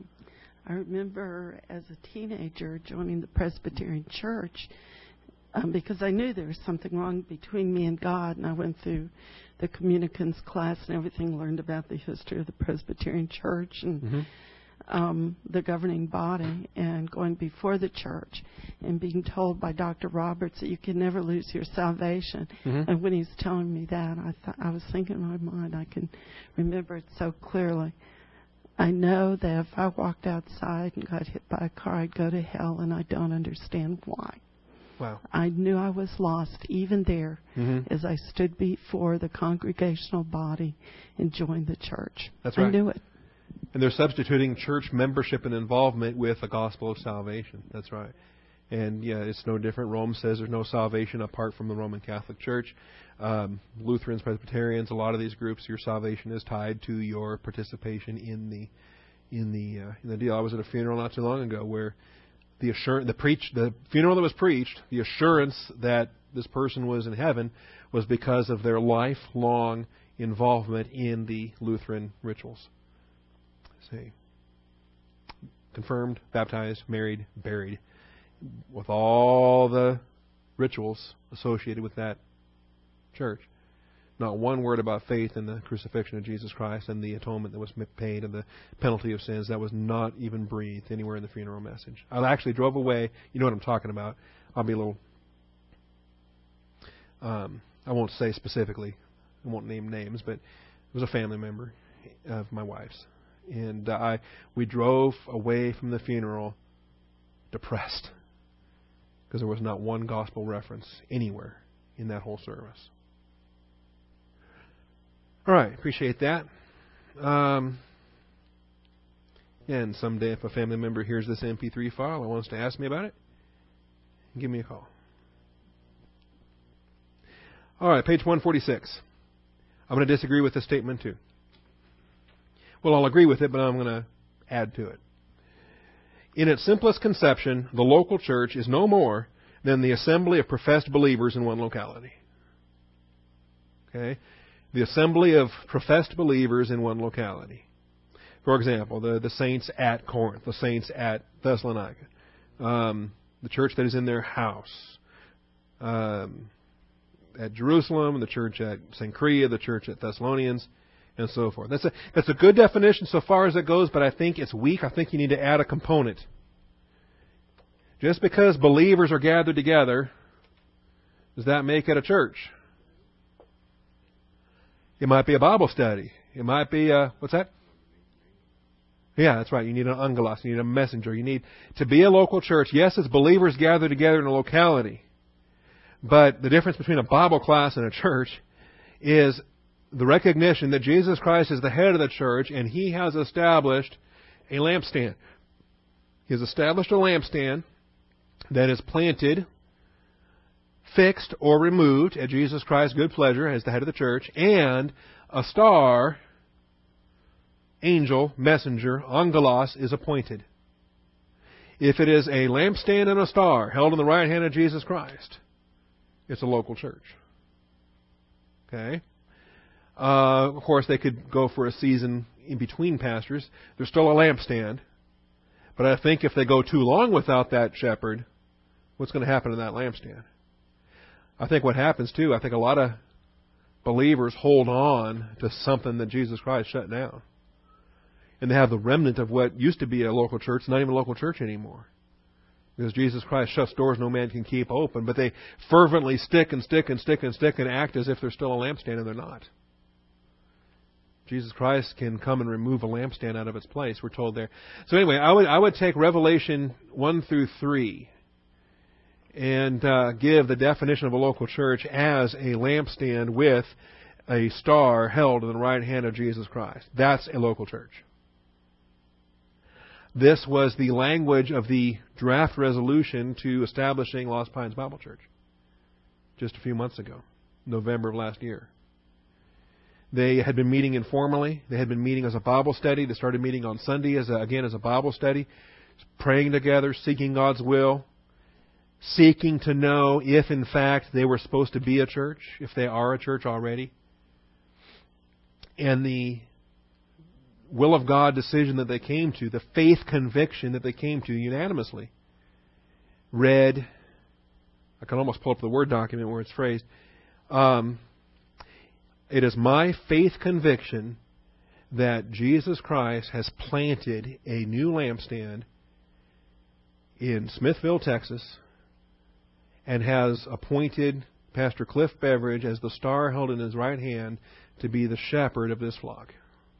I remember as a teenager joining the Presbyterian Church. Um, because I knew there was something wrong between me and God, and I went through the communicants class and everything, learned about the history of the Presbyterian Church and mm-hmm. um, the governing body, and going before the church and being told by Doctor Roberts that you can never lose your salvation. Mm-hmm. And when he's telling me that, I th- I was thinking in my mind, I can remember it so clearly. I know that if I walked outside and got hit by a car, I'd go to hell, and I don't understand why. Wow. I knew I was lost even there mm-hmm. as I stood before the congregational body and joined the church. That's right. I knew it. And they're substituting church membership and involvement with the gospel of salvation. That's right. And, yeah, it's no different. Rome says there's no salvation apart from the Roman Catholic Church. Um, Lutherans, Presbyterians, a lot of these groups, your salvation is tied to your participation in the in the uh, in the deal. I was at a funeral not too long ago where the assurance, the preach, the funeral that was preached, the assurance that this person was in heaven was because of their lifelong involvement in the Lutheran rituals. See, confirmed, baptized, married, buried, with all the rituals associated with that church. Not one word about faith in the crucifixion of Jesus Christ and the atonement that was paid and the penalty of sins. That was not even breathed anywhere in the funeral message. I actually drove away. You know what I'm talking about. I'll be a little... Um, I won't say specifically. I won't name names, but it was a family member of my wife's. And uh, I we drove away from the funeral depressed because there was not one gospel reference anywhere in that whole service. All right, appreciate that. Um, and someday if a family member hears this M P three file and wants to ask me about it, give me a call. All right, page one forty-six. I'm going to disagree with this statement too. Well, I'll agree with it, but I'm going to add to it. In its simplest conception, the local church is no more than the assembly of professed believers in one locality. Okay? The assembly of professed believers in one locality. For example, the, the saints at Corinth, the saints at Thessalonica, um, the church that is in their house, um, at Jerusalem, the church at Cenchrea, the church at Thessalonians, and so forth. That's a, that's a good definition so far as it goes, but I think it's weak. I think you need to add a component. Just because believers are gathered together, does that make it a church? It might be a Bible study. It might be a, what's that? Yeah, that's right. You need an angelos. You need a messenger. You need to be a local church. Yes, it's believers gathered together in a locality. But the difference between a Bible class and a church is the recognition that Jesus Christ is the head of the church and He has established a lampstand. He has established a lampstand that is planted, fixed, or removed at Jesus Christ's good pleasure as the head of the church, and a star, angel, messenger, angelos, is appointed. If it is a lampstand and a star held in the right hand of Jesus Christ, it's a local church. Okay? Uh, of course, they could go for a season in between pastors. There's still a lampstand. But I think if they go too long without that shepherd, what's going to happen to that lampstand? I think what happens, too, I think a lot of believers hold on to something that Jesus Christ shut down. And they have the remnant of what used to be a local church, not even a local church anymore. Because Jesus Christ shuts doors no man can keep open. But they fervently stick and stick and stick and stick and act as if they're still a lampstand, and they're not. Jesus Christ can come and remove a lampstand out of its place, we're told there. So anyway, I would I would take Revelation one through three and uh, give the definition of a local church as a lampstand with a star held in the right hand of Jesus Christ. That's a local church. This was the language of the draft resolution to establishing Lost Pines Bible Church just a few months ago, November of last year. They had been meeting informally. They had been meeting as a Bible study. They started meeting on Sunday, as a, again, as a Bible study, praying together, seeking God's will, seeking to know if, in fact, they were supposed to be a church, if they are a church already. And the will of God decision that they came to, the faith conviction that they came to unanimously, read, I can almost pull up the Word document where it's phrased, um, it is my faith conviction that Jesus Christ has planted a new lampstand in Smithville, Texas, and has appointed Pastor Cliff Beveridge as the star held in his right hand to be the shepherd of this flock.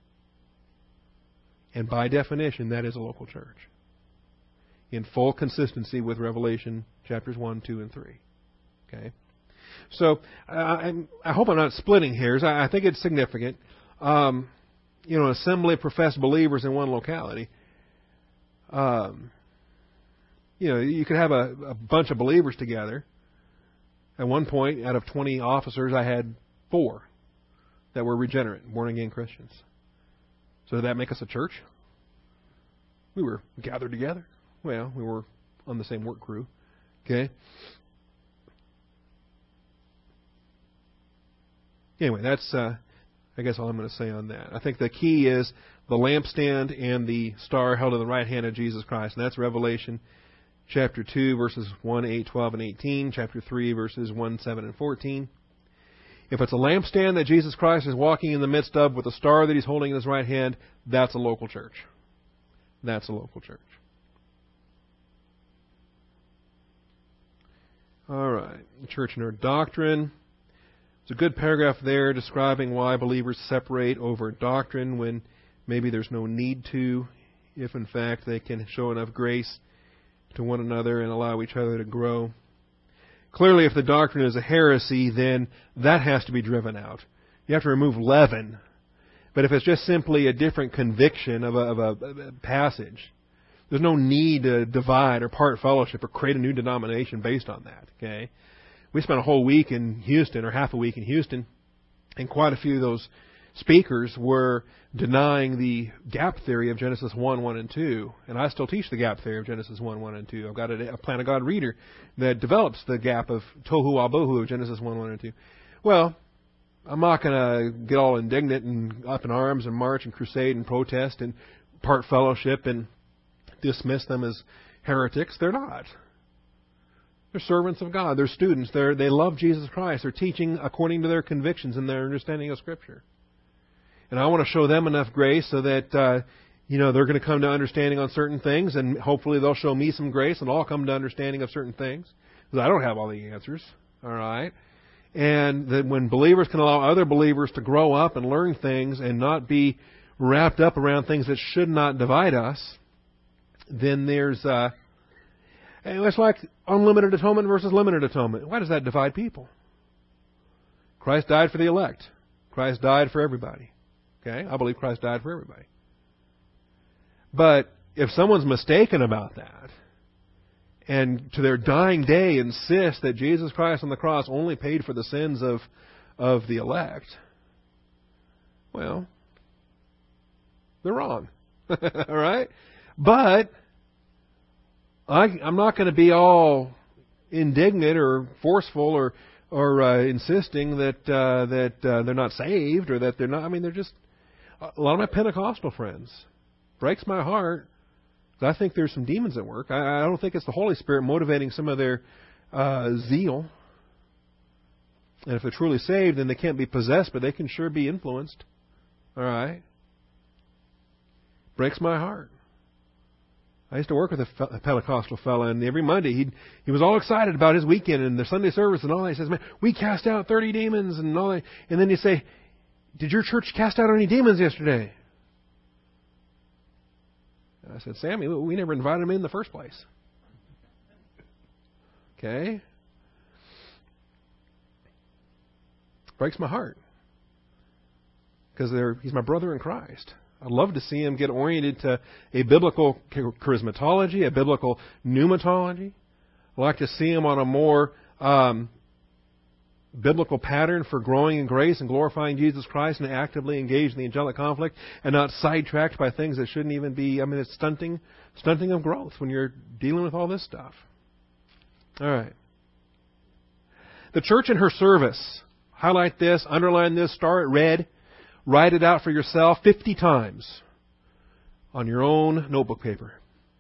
And by definition, that is a local church, in full consistency with Revelation chapters one, two, and three. Okay? So uh, I'm, I hope I'm not splitting hairs. I, I think it's significant. Um, you know, an assembly of professed believers in one locality. Um, you know, you could have a, a bunch of believers together. At one point, out of twenty officers, I had four that were regenerate, born-again Christians. So did that make us a church? We were gathered together. Well, we were on the same work crew. Okay? Anyway, that's, uh, I guess, all I'm going to say on that. I think the key is the lampstand and the star held in the right hand of Jesus Christ. And that's Revelation chapter two, verses one, eight, twelve, and eighteen. Chapter three, verses one, seven, and fourteen. If it's a lampstand that Jesus Christ is walking in the midst of with a star that He's holding in His right hand, that's a local church. That's a local church. All right. The church and her doctrine. There's a good paragraph there describing why believers separate over doctrine when maybe there's no need to, if in fact they can show enough grace to one another and allow each other to grow. Clearly, if the doctrine is a heresy, then that has to be driven out. You have to remove leaven. But if it's just simply a different conviction of a, of a, a passage, there's no need to divide or part fellowship or create a new denomination based on that. Okay, we spent a whole week in Houston, or half a week in Houston, and quite a few of those speakers were denying the gap theory of Genesis one, one, and two. And I still teach the gap theory of Genesis one, one, and two. I've got a, a Plan of God reader that develops the gap of tohu wabohu of Genesis one, one, and two. Well, I'm not going to get all indignant and up in arms and march and crusade and protest and part fellowship and dismiss them as heretics. They're not. They're servants of God. They're students. They're, they love Jesus Christ. They're teaching according to their convictions and their understanding of Scripture. And I want to show them enough grace so that, uh, you know, they're going to come to understanding on certain things, and hopefully they'll show me some grace, and I'll come to understanding of certain things. Because I don't have all the answers. All right? And that when believers can allow other believers to grow up and learn things and not be wrapped up around things that should not divide us, then there's... Uh, it's like unlimited atonement versus limited atonement. Why does that divide people? Christ died for the elect. Christ died for everybody. Okay? I believe Christ died for everybody. But if someone's mistaken about that, and to their dying day insist that Jesus Christ on the cross only paid for the sins of, of the elect, well, they're wrong. All right? But I, I'm not going to be all indignant or forceful or or uh, insisting that uh, that uh, they're not saved or that they're not. I mean, they're just a lot of my Pentecostal friends. Breaks my heart. I think there's some demons at work. I, I don't think it's the Holy Spirit motivating some of their uh, zeal. And if they're truly saved, then they can't be possessed, but they can sure be influenced. All right? Breaks my heart. I used to work with a, fe- a Pentecostal fella, and every Monday he he was all excited about his weekend and the Sunday service and all that. He says, "Man, we cast out thirty demons and all that." And then you say, "Did your church cast out any demons yesterday?" I said, "Sammy, we never invited him in the first place." Okay? Breaks my heart. Because he's my brother in Christ. I'd love to see him get oriented to a biblical charismatology, a biblical pneumatology. I'd like to see him on a more um, biblical pattern for growing in grace and glorifying Jesus Christ and actively engage in the angelic conflict and not sidetracked by things that shouldn't even be, I mean, it's stunting, stunting of growth when you're dealing with all this stuff. All right. The church and her service. Highlight this, underline this, star it red. Write it out for yourself fifty times on your own notebook paper.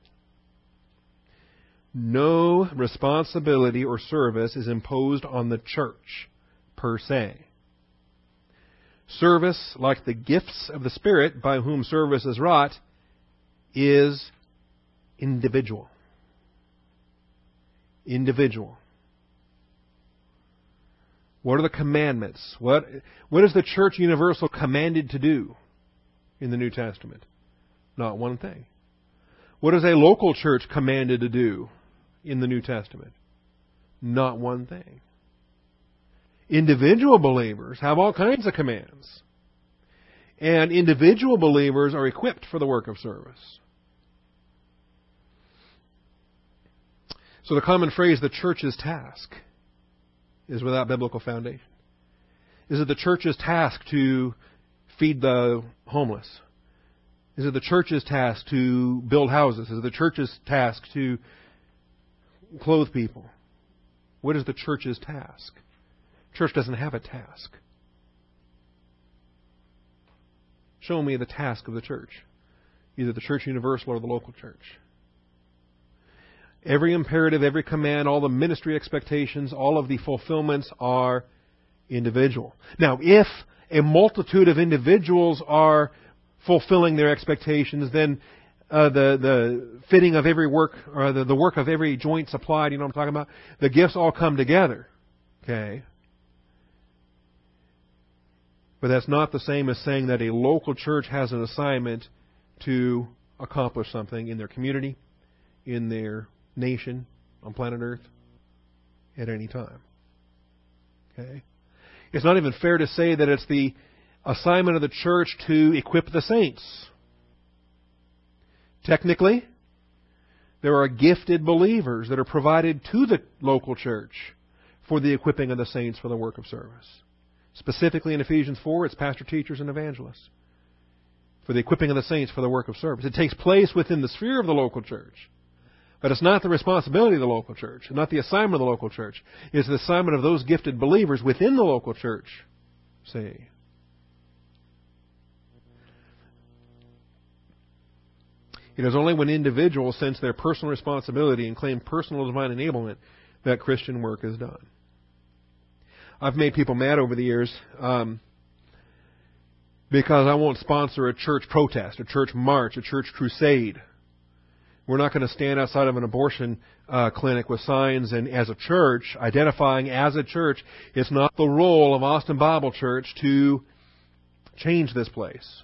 No responsibility or service is imposed on the church, per se. Service, like the gifts of the Spirit by whom service is wrought, is individual. Individual. What are the commandments? What what is the church universal commanded to do in the New Testament? Not one thing. What is a local church commanded to do in the New Testament? Not one thing. Individual believers have all kinds of commands. And individual believers are equipped for the work of service. So the common phrase, the church's task, is without biblical foundation. Is it the church's task to feed the homeless? Is it the church's task to build houses? Is it the church's task to clothe people? What is the church's task? Church doesn't have a task. Show me the task of the church. Either the church universal or the local church. Every imperative, every command, all the ministry expectations, all of the fulfillments are individual. Now, if a multitude of individuals are fulfilling their expectations, then uh, the the fitting of every work, or the, the work of every joint supplied, you know what I'm talking about? The gifts all come together. Okay? But that's not the same as saying that a local church has an assignment to accomplish something in their community, in their nation, on planet Earth, at any time. Okay? It's not even fair to say that it's the assignment of the church to equip the saints. Technically, there are gifted believers that are provided to the local church for the equipping of the saints for the work of service. Specifically in Ephesians four, it's pastor, teachers, and evangelists for the equipping of the saints for the work of service. It takes place within the sphere of the local church. But it's not the responsibility of the local church, not the assignment of the local church. It's the assignment of those gifted believers within the local church. See? It is only when individuals sense their personal responsibility and claim personal divine enablement that Christian work is done. I've made people mad over the years um, because I won't sponsor a church protest, a church march, a church crusade. We're not going to stand outside of an abortion uh, clinic with signs and as a church, identifying as a church. It's not the role of Austin Bible Church to change this place.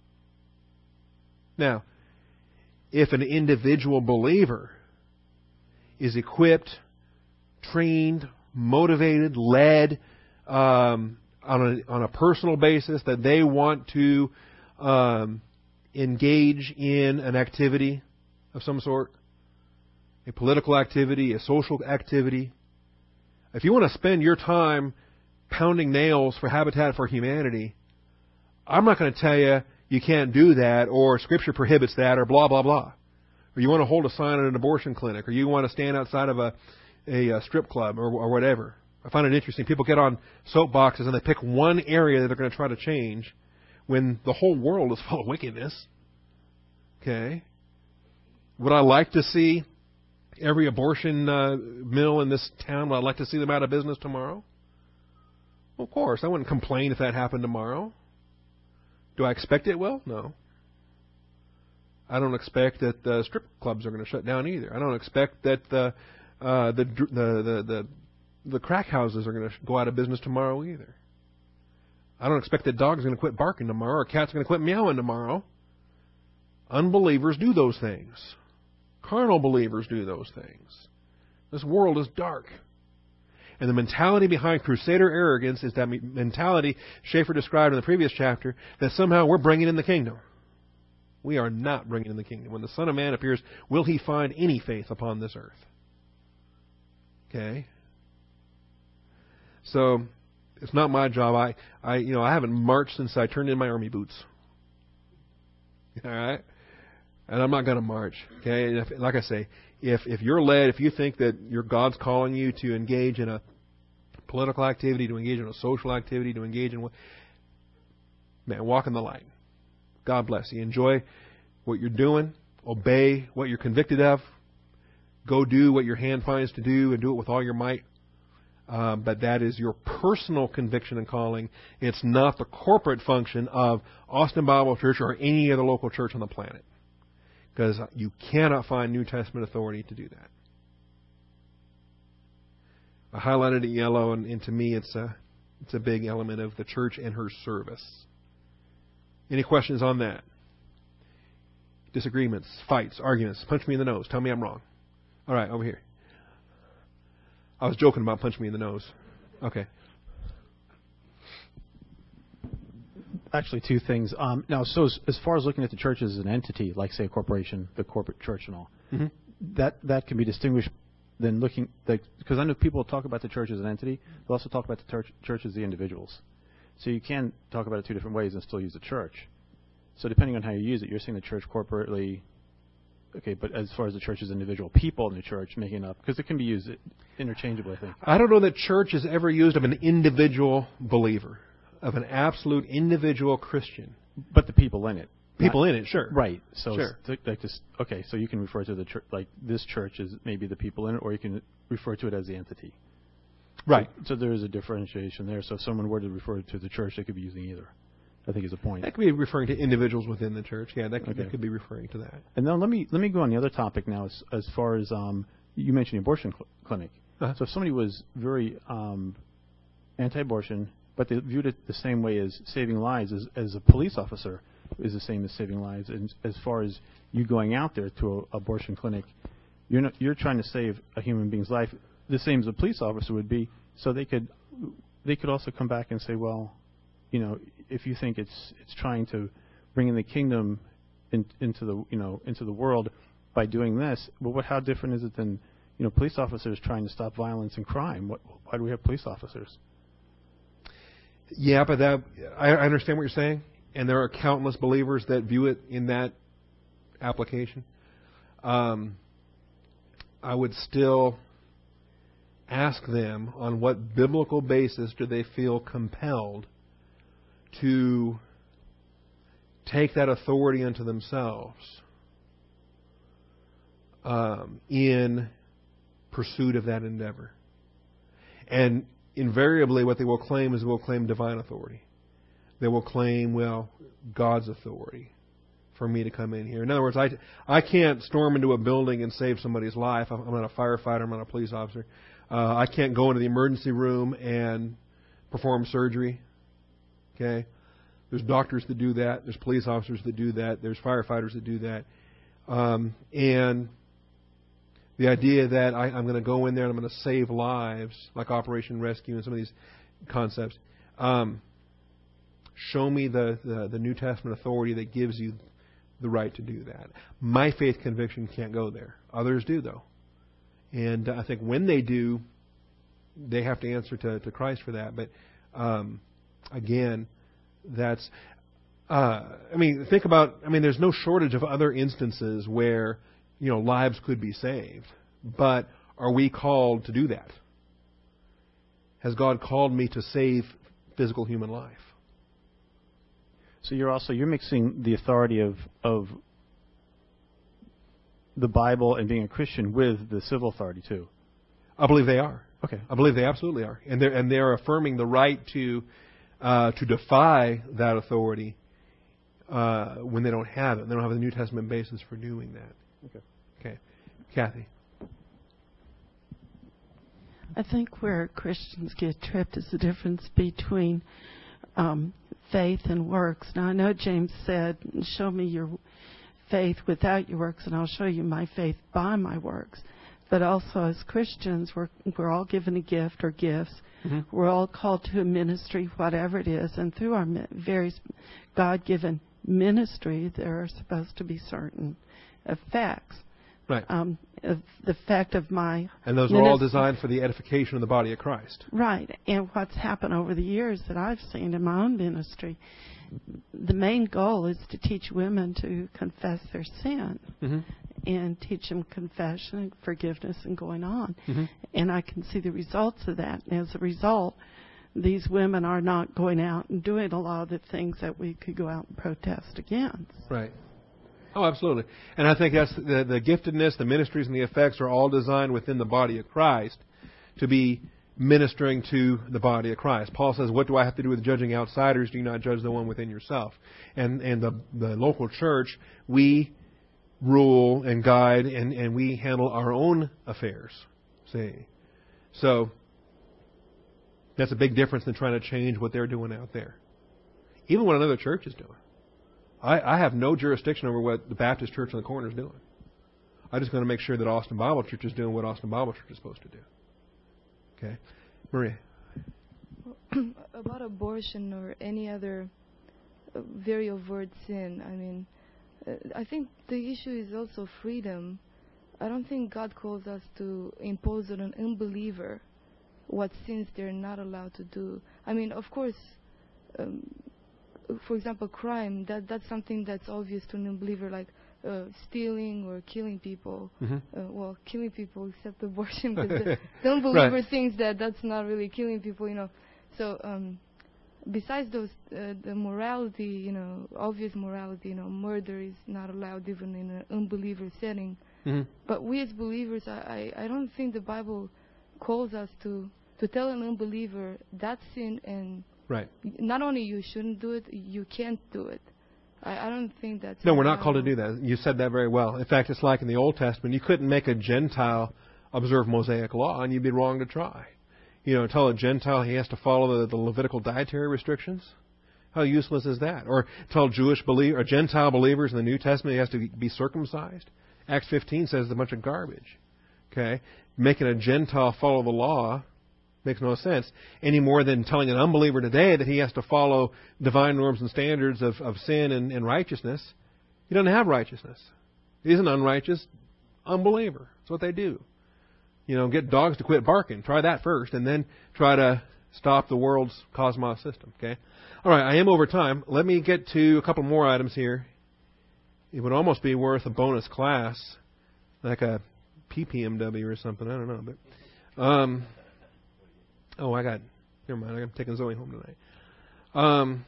Now, if an individual believer is equipped, trained, motivated, led um, on a on a personal basis, that they want to um, engage in an activity of some sort, a political activity, a social activity. If you want to spend your time pounding nails for Habitat for Humanity, I'm not going to tell you you can't do that, or Scripture prohibits that, or blah, blah, blah. Or you want to hold a sign at an abortion clinic, or you want to stand outside of a, a, a strip club, or, or whatever. I find it interesting. People get on soapboxes and they pick one area that they're going to try to change when the whole world is full of wickedness. Okay? Would I like to see every abortion uh, mill in this town, would I like to see them out of business tomorrow? Well, of course. I wouldn't complain if that happened tomorrow. Do I expect it will? No. I don't expect that the strip clubs are going to shut down either. I don't expect that the uh, the, the the the the crack houses are going to go out of business tomorrow either. I don't expect that dogs are going to quit barking tomorrow or cats are going to quit meowing tomorrow. Unbelievers do those things. Carnal believers do those things. This world is dark. And the mentality behind crusader arrogance is that mentality Schaeffer described in the previous chapter, that somehow we're bringing in the kingdom. We are not bringing in the kingdom. When the Son of Man appears, will he find any faith upon this earth? Okay? So, it's not my job. I, I, you know, I haven't marched since I turned in my army boots. All right? And I'm not going to march. Okay? And if, like I say, if if you're led, if you think that your God's calling you to engage in a political activity, to engage in a social activity, to engage in what, man, walk in the light. God bless you. Enjoy what you're doing. Obey what you're convicted of. Go do what your hand finds to do and do it with all your might. Um, but that is your personal conviction and calling. It's not the corporate function of Austin Bible Church or any other local church on the planet. Because you cannot find New Testament authority to do that. I highlighted it yellow, and, and to me it's a, it's a big element of the church and her service. Any questions on that? Disagreements, fights, arguments. Punch me in the nose. Tell me I'm wrong. All right, over here. I was joking about punch me in the nose. Okay. Actually, two things. Um, now, so as, as far as looking at the church as an entity, like, say, a corporation, the corporate church and all, mm-hmm. that that can be distinguished than looking, because I know people talk about the church as an entity, but also talk about the church, church as the individuals. So you can talk about it two different ways and still use the church. So depending on how you use it, you're seeing the church corporately, okay, but as far as the church as individual people in the church making up, because it can be used interchangeably, I think. I don't know that church is ever used of an individual believer, of an absolute individual Christian. But the people in it. People Not, in it, sure. Right. So sure. It's like this, okay, so you can refer to the church, like this church as maybe the people in it, or you can refer to it as the entity. Right. So, so there is a differentiation there. So if someone were to refer to the church, they could be using either. I think is the point. That could be referring to individuals within the church. Yeah, that could, Okay. that could be referring to that. And now let me let me go on the other topic now. As, as far as um, you mentioned, the abortion cl- clinic. Uh-huh. So if somebody was very um, anti-abortion, but they viewed it the same way as saving lives, as, as a police officer is the same as saving lives. And as far as you going out there to an abortion clinic, you're not, you're trying to save a human being's life, the same as a police officer would be. So they could they could also come back and say, well, you know, if you think it's it's trying to bring in the kingdom in, into the you know into the world by doing this, well, what how different is it than you know police officers trying to stop violence and crime? What, why do we have police officers? Yeah, but that I, I understand what you're saying, and there are countless believers that view it in that application. Um, I would still ask them on what biblical basis do they feel compelled to take that authority unto themselves um, in pursuit of that endeavor. And invariably what they will claim is they will claim divine authority. They will claim, well, God's authority for me to come in here. In other words, I, I can't storm into a building and save somebody's life. I'm, I'm not a firefighter. I'm not a police officer. Uh, I can't go into the emergency room and perform surgery. Okay? There's doctors that do that. There's police officers that do that. There's firefighters that do that. Um, and the idea that I, I'm going to go in there and I'm going to save lives, like Operation Rescue and some of these concepts, um, show me the, the, the New Testament authority that gives you the right to do that. My faith conviction can't go there. Others do, though. And I think when they do, they have to answer to, to Christ for that. But um, again, that's, uh, I mean, think about, I mean, there's no shortage of other instances where, you know, lives could be saved. But are we called to do that? Has God called me to save physical human life? So you're also you're mixing the authority of of the Bible and being a Christian with the civil authority too. I believe they are. Okay. I believe they absolutely are, and they're and they're affirming the right to uh, to defy that authority uh, when they don't have it. They don't have a New Testament basis for doing that. Okay. Okay, Kathy. I think where Christians get tripped is the difference between um, faith and works. Now, I know James said, show me your faith without your works, and I'll show you my faith by my works. But also, as Christians, we're, we're all given a gift or gifts. Mm-hmm. We're all called to a ministry, whatever it is. And through our various God-given ministry, there are supposed to be certain effects. Right. Um, of the fact of my and those are all designed for the edification of the body of Christ. Right. And what's happened over the years that I've seen in my own ministry, the main goal is to teach women to confess their sin mm-hmm. and teach them confession and forgiveness and going on. Mm-hmm. And I can see the results of that. And as a result, these women are not going out and doing a lot of the things that we could go out and protest against. Right. Oh, absolutely. And I think that's the, the giftedness, the ministries, and the effects are all designed within the body of Christ to be ministering to the body of Christ. Paul says, what do I have to do with judging outsiders? Do you not judge the one within yourself? And and the, the local church, we rule and guide and, and we handle our own affairs. See? So that's a big difference than trying to change what they're doing out there. Even what another church is doing. I, I have no jurisdiction over what the Baptist church on the corner is doing. I'm just going to make sure that Austin Bible Church is doing what Austin Bible Church is supposed to do. Okay. Maria. About abortion or any other uh, very overt sin, I mean, uh, I think the issue is also freedom. I don't think God calls us to impose on an unbeliever what sins they're not allowed to do. I mean, of course, um, for example, crime, that that's something that's obvious to an unbeliever, like uh, stealing or killing people. Mm-hmm. Uh, well, killing people except abortion, because the, the unbeliever right. thinks that that's not really killing people, you know. So um, besides those, uh, the morality, you know, obvious morality, you know, murder is not allowed even in an unbeliever setting. Mm-hmm. But we as believers, I, I, I don't think the Bible calls us to to tell an unbeliever that's sin, and Right. not only you shouldn't do it, you can't do it. I, I don't think that's... No, we're not called to do that. You said that very well. In fact, it's like in the Old Testament, you couldn't make a Gentile observe Mosaic law, and you'd be wrong to try. You know, tell a Gentile he has to follow the, the Levitical dietary restrictions. How useless is that? Or tell Jewish believer, or Gentile believers in the New Testament he has to be circumcised. Acts fifteen says it's a bunch of garbage. Okay, making a Gentile follow the law makes no sense any more than telling an unbeliever today that he has to follow divine norms and standards of, of sin and, and righteousness. He doesn't have righteousness. He's an unrighteous unbeliever. That's what they do. You know, get dogs to quit barking. Try that first, and then try to stop the world's cosmos system. Okay. All right, I am over time. Let me get to a couple more items here. It would almost be worth a bonus class, like a P P M W or something. I don't know, but um, oh, I got. Never mind. I'm taking Zoe home tonight. Um,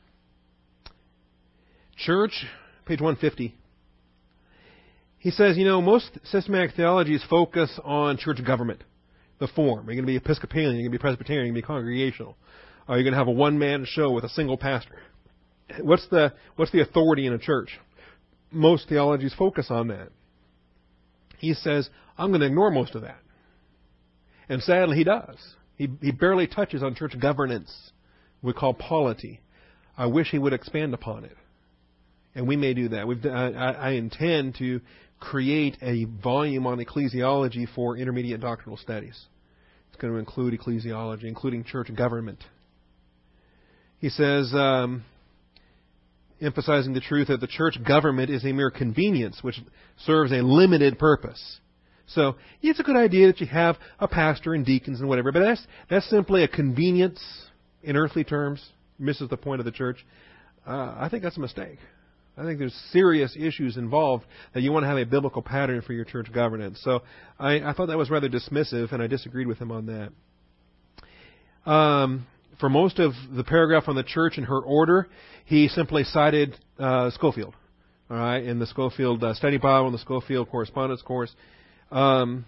church, page one fifty. He says, you know, most systematic theologies focus on church government, the form. Are you going to be Episcopalian? Are you going to be Presbyterian? Are you going to be Congregational? Are you going to have a one-man show with a single pastor? What's the what's the authority in a church? Most theologies focus on that. He says, I'm going to ignore most of that. And sadly, he does. He, he barely touches on church governance, we call polity. I wish he would expand upon it. And we may do that. We've, I, I intend to create a volume on ecclesiology for intermediate doctrinal studies. It's going to include ecclesiology, including church government. He says, um, emphasizing the truth that the church government is a mere convenience which serves a limited purpose. So yeah, it's a good idea that you have a pastor and deacons and whatever, but that's that's simply a convenience in earthly terms. Misses the point of the church. Uh, I think that's a mistake. I think there's serious issues involved that you want to have a biblical pattern for your church governance. So I, I thought that was rather dismissive, and I disagreed with him on that. Um, for most of the paragraph on the church and her order, he simply cited uh, Schofield, all right, in the Schofield uh, Study Bible and the Schofield Correspondence Course. Um,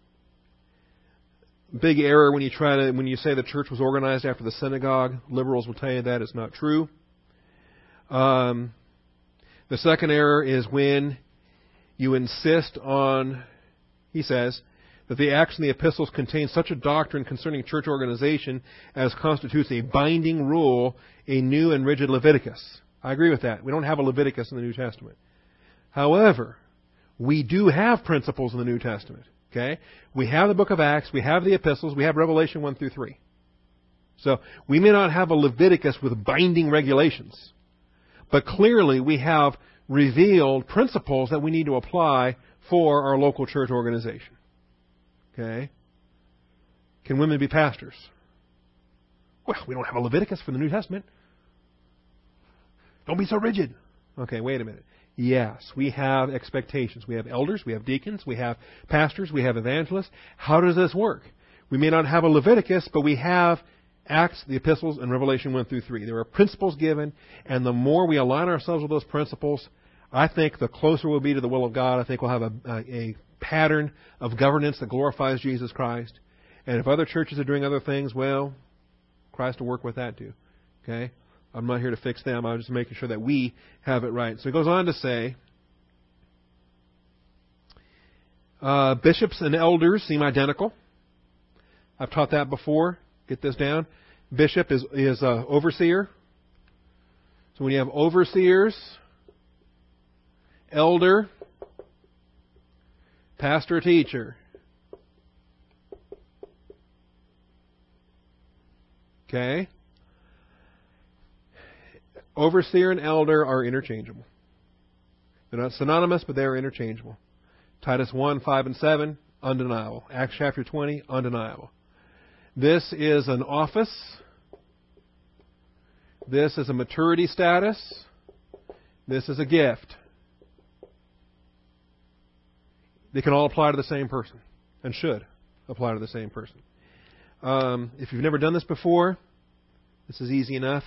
big error when you try to when you say the church was organized after the synagogue. Liberals will tell you that is not true. Um, the second error is when you insist on, he says, that the Acts and the Epistles contain such a doctrine concerning church organization as constitutes a binding rule, a new and rigid Leviticus. I agree with that. We don't have a Leviticus in the New Testament. However, we do have principles in the New Testament. Okay? We have the book of Acts, we have the Epistles, we have Revelation one through three. So we may not have a Leviticus with binding regulations, but clearly we have revealed principles that we need to apply for our local church organization. Okay? Can women be pastors? Well, we don't have a Leviticus for the New Testament. Don't be so rigid. Okay, wait a minute. Yes, we have expectations. We have elders, we have deacons, we have pastors, we have evangelists. How does this work? We may not have a Leviticus, but we have Acts, the Epistles, and Revelation one through three. There are principles given, and the more we align ourselves with those principles, I think the closer we'll be to the will of God. I think we'll have a, a, a pattern of governance that glorifies Jesus Christ. And if other churches are doing other things, well, Christ will work with that too. Okay? I'm not here to fix them. I'm just making sure that we have it right. So he goes on to say, uh, bishops and elders seem identical. I've taught that before. Get this down. Bishop is is uh, overseer. So when you have overseers, elder, pastor, teacher. Okay? Overseer and elder are interchangeable. They're not synonymous, but they are interchangeable. Titus one, five, and seven, undeniable. Acts chapter twenty, undeniable. This is an office. This is a maturity status. This is a gift. They can all apply to the same person, and should apply to the same person. Um, if you've never done this before, this is easy enough.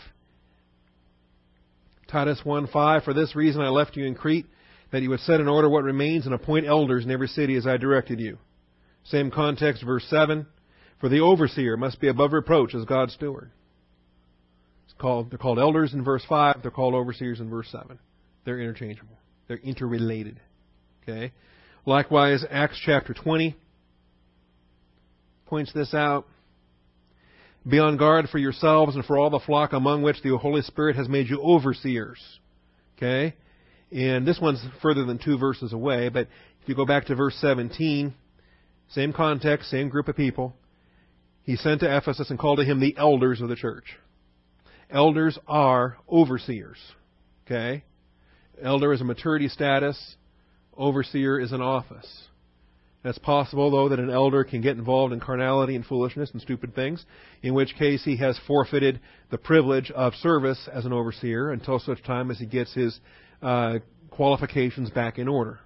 Titus one five, for this reason I left you in Crete, that you would set in order what remains and appoint elders in every city as I directed you. Same context, verse seven. For the overseer must be above reproach as God's steward. It's called, they're called elders in verse five. They're called overseers in verse seven. They're interchangeable. They're interrelated. Okay. Likewise, Acts chapter twenty points this out. Be on guard for yourselves and for all the flock among which the Holy Spirit has made you overseers. Okay? And this one's further than two verses away, but if you go back to verse seventeen, same context, same group of people. He sent to Ephesus and called to him the elders of the church. Elders are overseers. Okay? Elder is a maturity status. Overseer is an office. It's possible, though, that an elder can get involved in carnality and foolishness and stupid things, in which case he has forfeited the privilege of service as an overseer until such time as he gets his uh, qualifications back in order.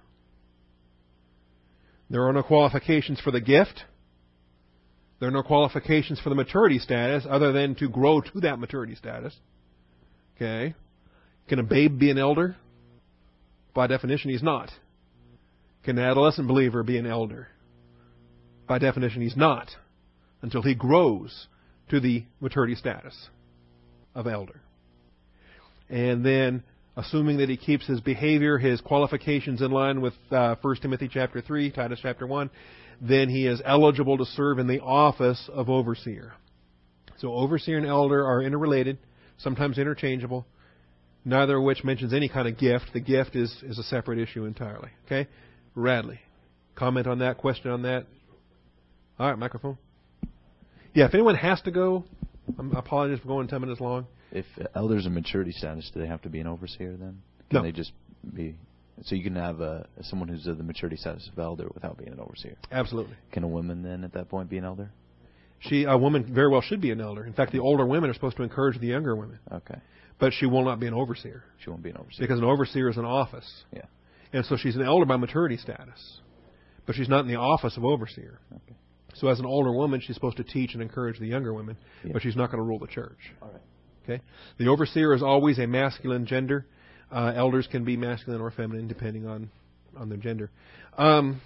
There are no qualifications for the gift. There are no qualifications for the maturity status other than to grow to that maturity status. Okay? Can a babe be an elder? By definition, he's not. Can an adolescent believer be an elder? By definition, he's not, until he grows to the maturity status of elder. And then, assuming that he keeps his behavior, his qualifications in line with uh, First Timothy chapter three, Titus chapter one, then he is eligible to serve in the office of overseer. So overseer and elder are interrelated, sometimes interchangeable, neither of which mentions any kind of gift. The gift is, is a separate issue entirely. Okay? Radley, comment on that, question on that? All right, microphone. Yeah, if anyone has to go, I apologize for going ten minutes long. If elders are maturity status, do they have to be an overseer then? Can No. they just be... So you can have a, someone who's of the maturity status of elder without being an overseer? Absolutely. Can a woman then at that point be an elder? She, a woman very well should be an elder. In fact, the older women are supposed to encourage the younger women. Okay. But she will not be an overseer. She won't be an overseer. Because an overseer is an office. Yeah. And so she's an elder by maturity status. But she's not in the office of overseer. Okay. So as an older woman, she's supposed to teach and encourage the younger women, Yeah. but she's not going to rule the church. All right. Okay? The overseer is always a masculine gender. Uh, elders can be masculine or feminine depending on, on their gender. Um,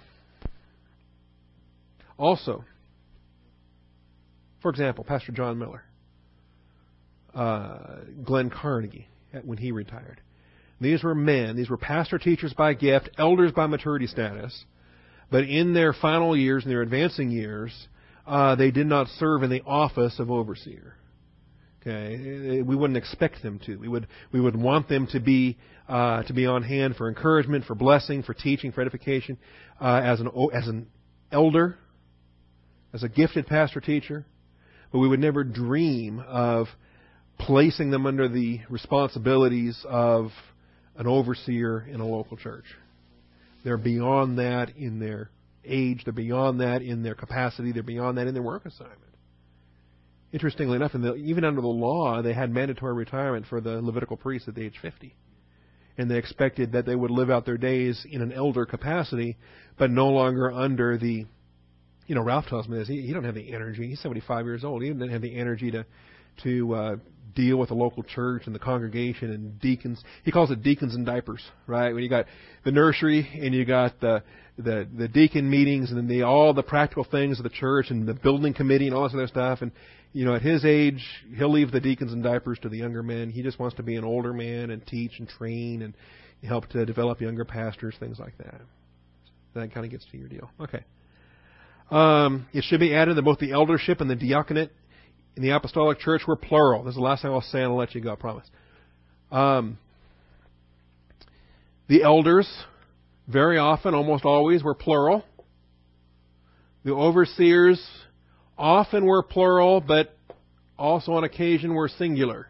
also, for example, Pastor John Miller, uh, Glenn Carnegie, when he retired. These were men, these were pastor teachers by gift, elders by maturity status, but in their final years, in their advancing years, uh, they did not serve in the office of overseer. Okay, we wouldn't expect them to. We would we would want them to be uh, to be on hand for encouragement, for blessing, for teaching, for edification, uh, as an as an elder, as a gifted pastor teacher. But we would never dream of placing them under the responsibilities of an overseer in a local church. They're beyond that in their age. They're beyond that in their capacity. They're beyond that in their work assignment. Interestingly enough, in the, even under the law, they had mandatory retirement for the Levitical priests at the age fifty. And they expected that they would live out their days in an elder capacity, but no longer under the, you know, Ralph tells me this, he, he don't have the energy. He's seventy-five years old. He didn't have the energy to, to uh, deal with the local church and the congregation and deacons. He calls it deacons in diapers, right? When you got the nursery and you got the the, the deacon meetings and then the, all the practical things of the church and the building committee and all this other stuff. And, you know, at his age, he'll leave the deacons in diapers to the younger men. He just wants to be an older man and teach and train and help to develop younger pastors, things like that. That kind of gets to your deal. Okay. Um, it should be added that both the eldership and the diaconate in the apostolic church were plural. This is the last thing I'll say, and I'll let you go, I promise. Um, the elders, very often, almost always, were plural. The overseers often were plural, but also on occasion were singular.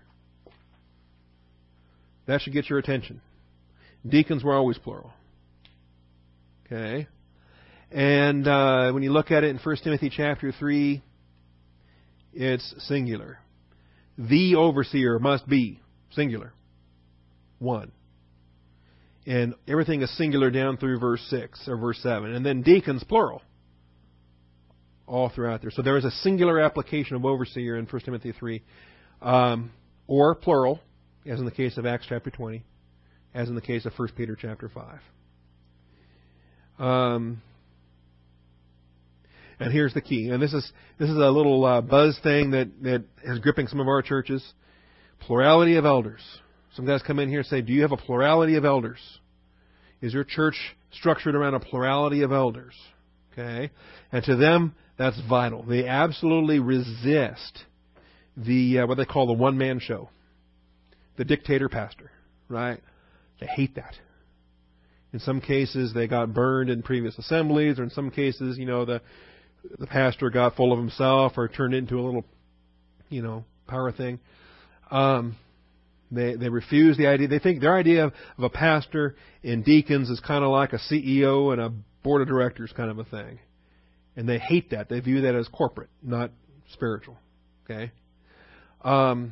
That should get your attention. Deacons were always plural. Okay? And uh, when you look at it in First Timothy chapter three, it's singular. The overseer must be singular. One. And everything is singular down through verse six or verse seven. And then deacons, plural. All throughout there. So there is a singular application of overseer in First Timothy three. Um, or plural, as in the case of Acts chapter twenty. As in the case of First Peter chapter five. Um... And here's the key. And this is this is a little uh, buzz thing that, that is gripping some of our churches. Plurality of elders. Some guys come in here and say, do you have a plurality of elders? Is your church structured around a plurality of elders? Okay? And to them, that's vital. They absolutely resist the uh, what they call the one-man show. The dictator pastor. Right? They hate that. In some cases, they got burned in previous assemblies, or in some cases, you know, the the pastor got full of himself or turned into a little, you know, power thing. Um, they they refuse the idea. They think their idea of, of a pastor and deacons is kind of like a C E O and a board of directors kind of a thing, and they hate that. They view that as corporate, not spiritual. Okay, um,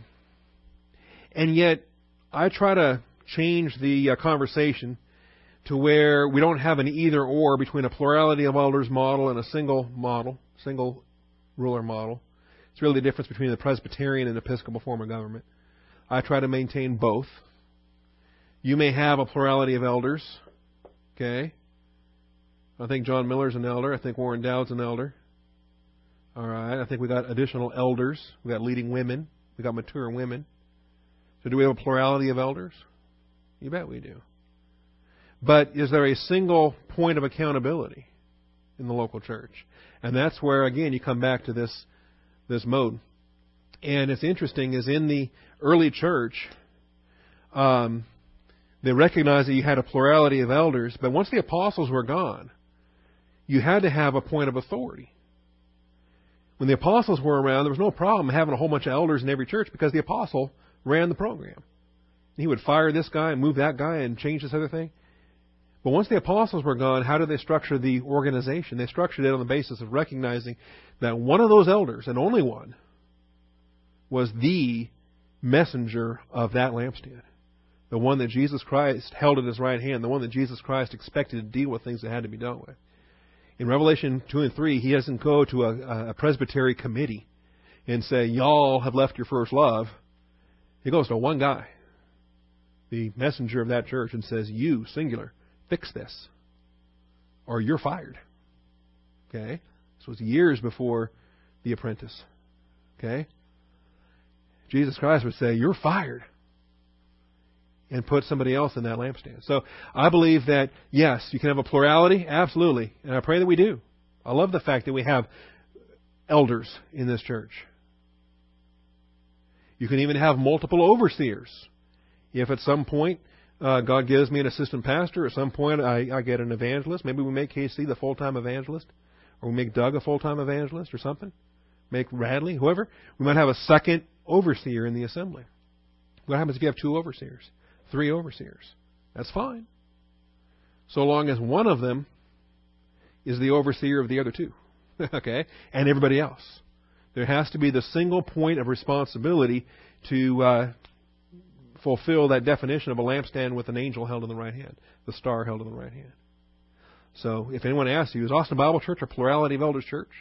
and yet I try to change the uh, conversation to where we don't have an either or between a plurality of elders model and a single model, single ruler model. It's really the difference between the Presbyterian and Episcopal form of government. I try to maintain both. You may have a plurality of elders. Okay? I think John Miller's an elder. I think Warren Dowd's an elder. All right. I think we got additional elders. We got leading women. We got mature women. So do we have a plurality of elders? You bet we do. But is there a single point of accountability in the local church? And that's where, again, you come back to this this mode. And it's interesting is in the early church, um, they recognized that you had a plurality of elders, but once the apostles were gone, you had to have a point of authority. When the apostles were around, there was no problem having a whole bunch of elders in every church because the apostle ran the program. He would fire this guy and move that guy and change this other thing. But once the apostles were gone, how did they structure the organization? They structured it on the basis of recognizing that one of those elders, and only one, was the messenger of that lampstand. The one that Jesus Christ held in his right hand, the one that Jesus Christ expected to deal with things that had to be dealt with. In Revelation two and three, he doesn't go to a, a presbytery committee and say, y'all have left your first love. He goes to one guy, the messenger of that church, and says, you, singular, fix this, or you're fired. Okay? This was years before The Apprentice. Okay? Jesus Christ would say, you're fired, and put somebody else in that lampstand. So I believe that, yes, you can have a plurality, absolutely, and I pray that we do. I love the fact that we have elders in this church. You can even have multiple overseers. If at some point Uh, God gives me an assistant pastor. At some point, I, I get an evangelist. Maybe we make K C the full-time evangelist, or we make Doug a full-time evangelist, or something. Make Radley, whoever. We might have a second overseer in the assembly. What happens if you have two overseers, three overseers? That's fine, so long as one of them is the overseer of the other two, okay, and everybody else. There has to be the single point of responsibility to Uh, fulfill that definition of a lampstand with an angel held in the right hand, the star held in the right hand. So if anyone asks you, is Austin Bible Church a plurality of elders church?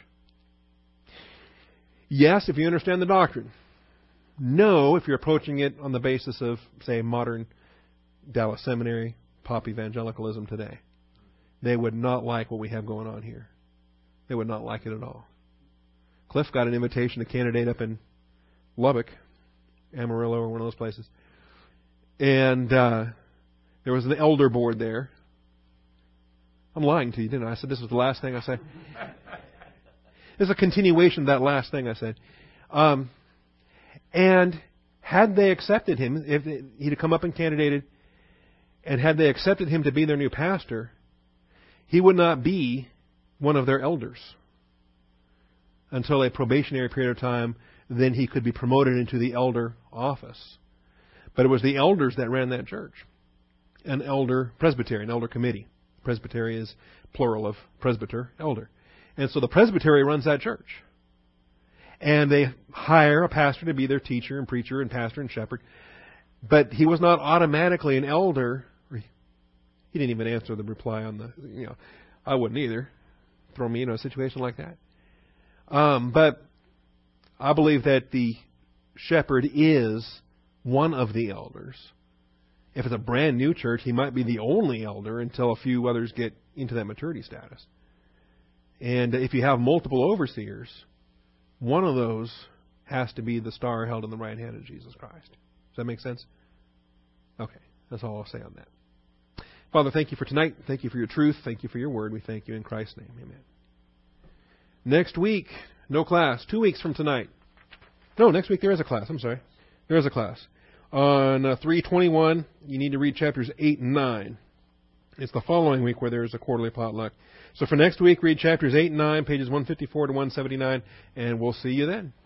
Yes, if you understand the doctrine. No, if you're approaching it on the basis of, say, modern Dallas Seminary, pop evangelicalism today. They would not like what we have going on here. They would not like it at all. Cliff got an invitation to candidate up in Lubbock, Amarillo, or one of those places. And uh, there was an elder board there. I'm lying to you, didn't I? I said this was the last thing I said. This is a continuation of that last thing I said. Um, and had they accepted him, if he'd have come up and candidated, and had they accepted him to be their new pastor, he would not be one of their elders until a probationary period of time. Then he could be promoted into the elder office. But it was the elders that ran that church. An elder presbytery, an elder committee. Presbytery is plural of presbyter, elder. And so the presbytery runs that church. And they hire a pastor to be their teacher and preacher and pastor and shepherd. But he was not automatically an elder. He didn't even answer the reply on the, you know, I wouldn't either. Throw me into a situation like that. Um, but I believe that the shepherd is one of the elders. If it's a brand new church, he might be the only elder until a few others get into that maturity status. And if you have multiple overseers, one of those has to be the star held in the right hand of Jesus Christ. Does that make sense? Okay, that's all I'll say on that. Father, thank you for tonight. Thank you for your truth. Thank you for your word. We thank you in Christ's name. Amen. Next week, no class. Two weeks from tonight. No, next week there is a class. I'm sorry. There is a class. On uh, three twenty-one, you need to read chapters eight and nine. It's the following week where there is a quarterly potluck. So for next week, read chapters eight and nine, pages one fifty-four to one seventy-nine, and we'll see you then.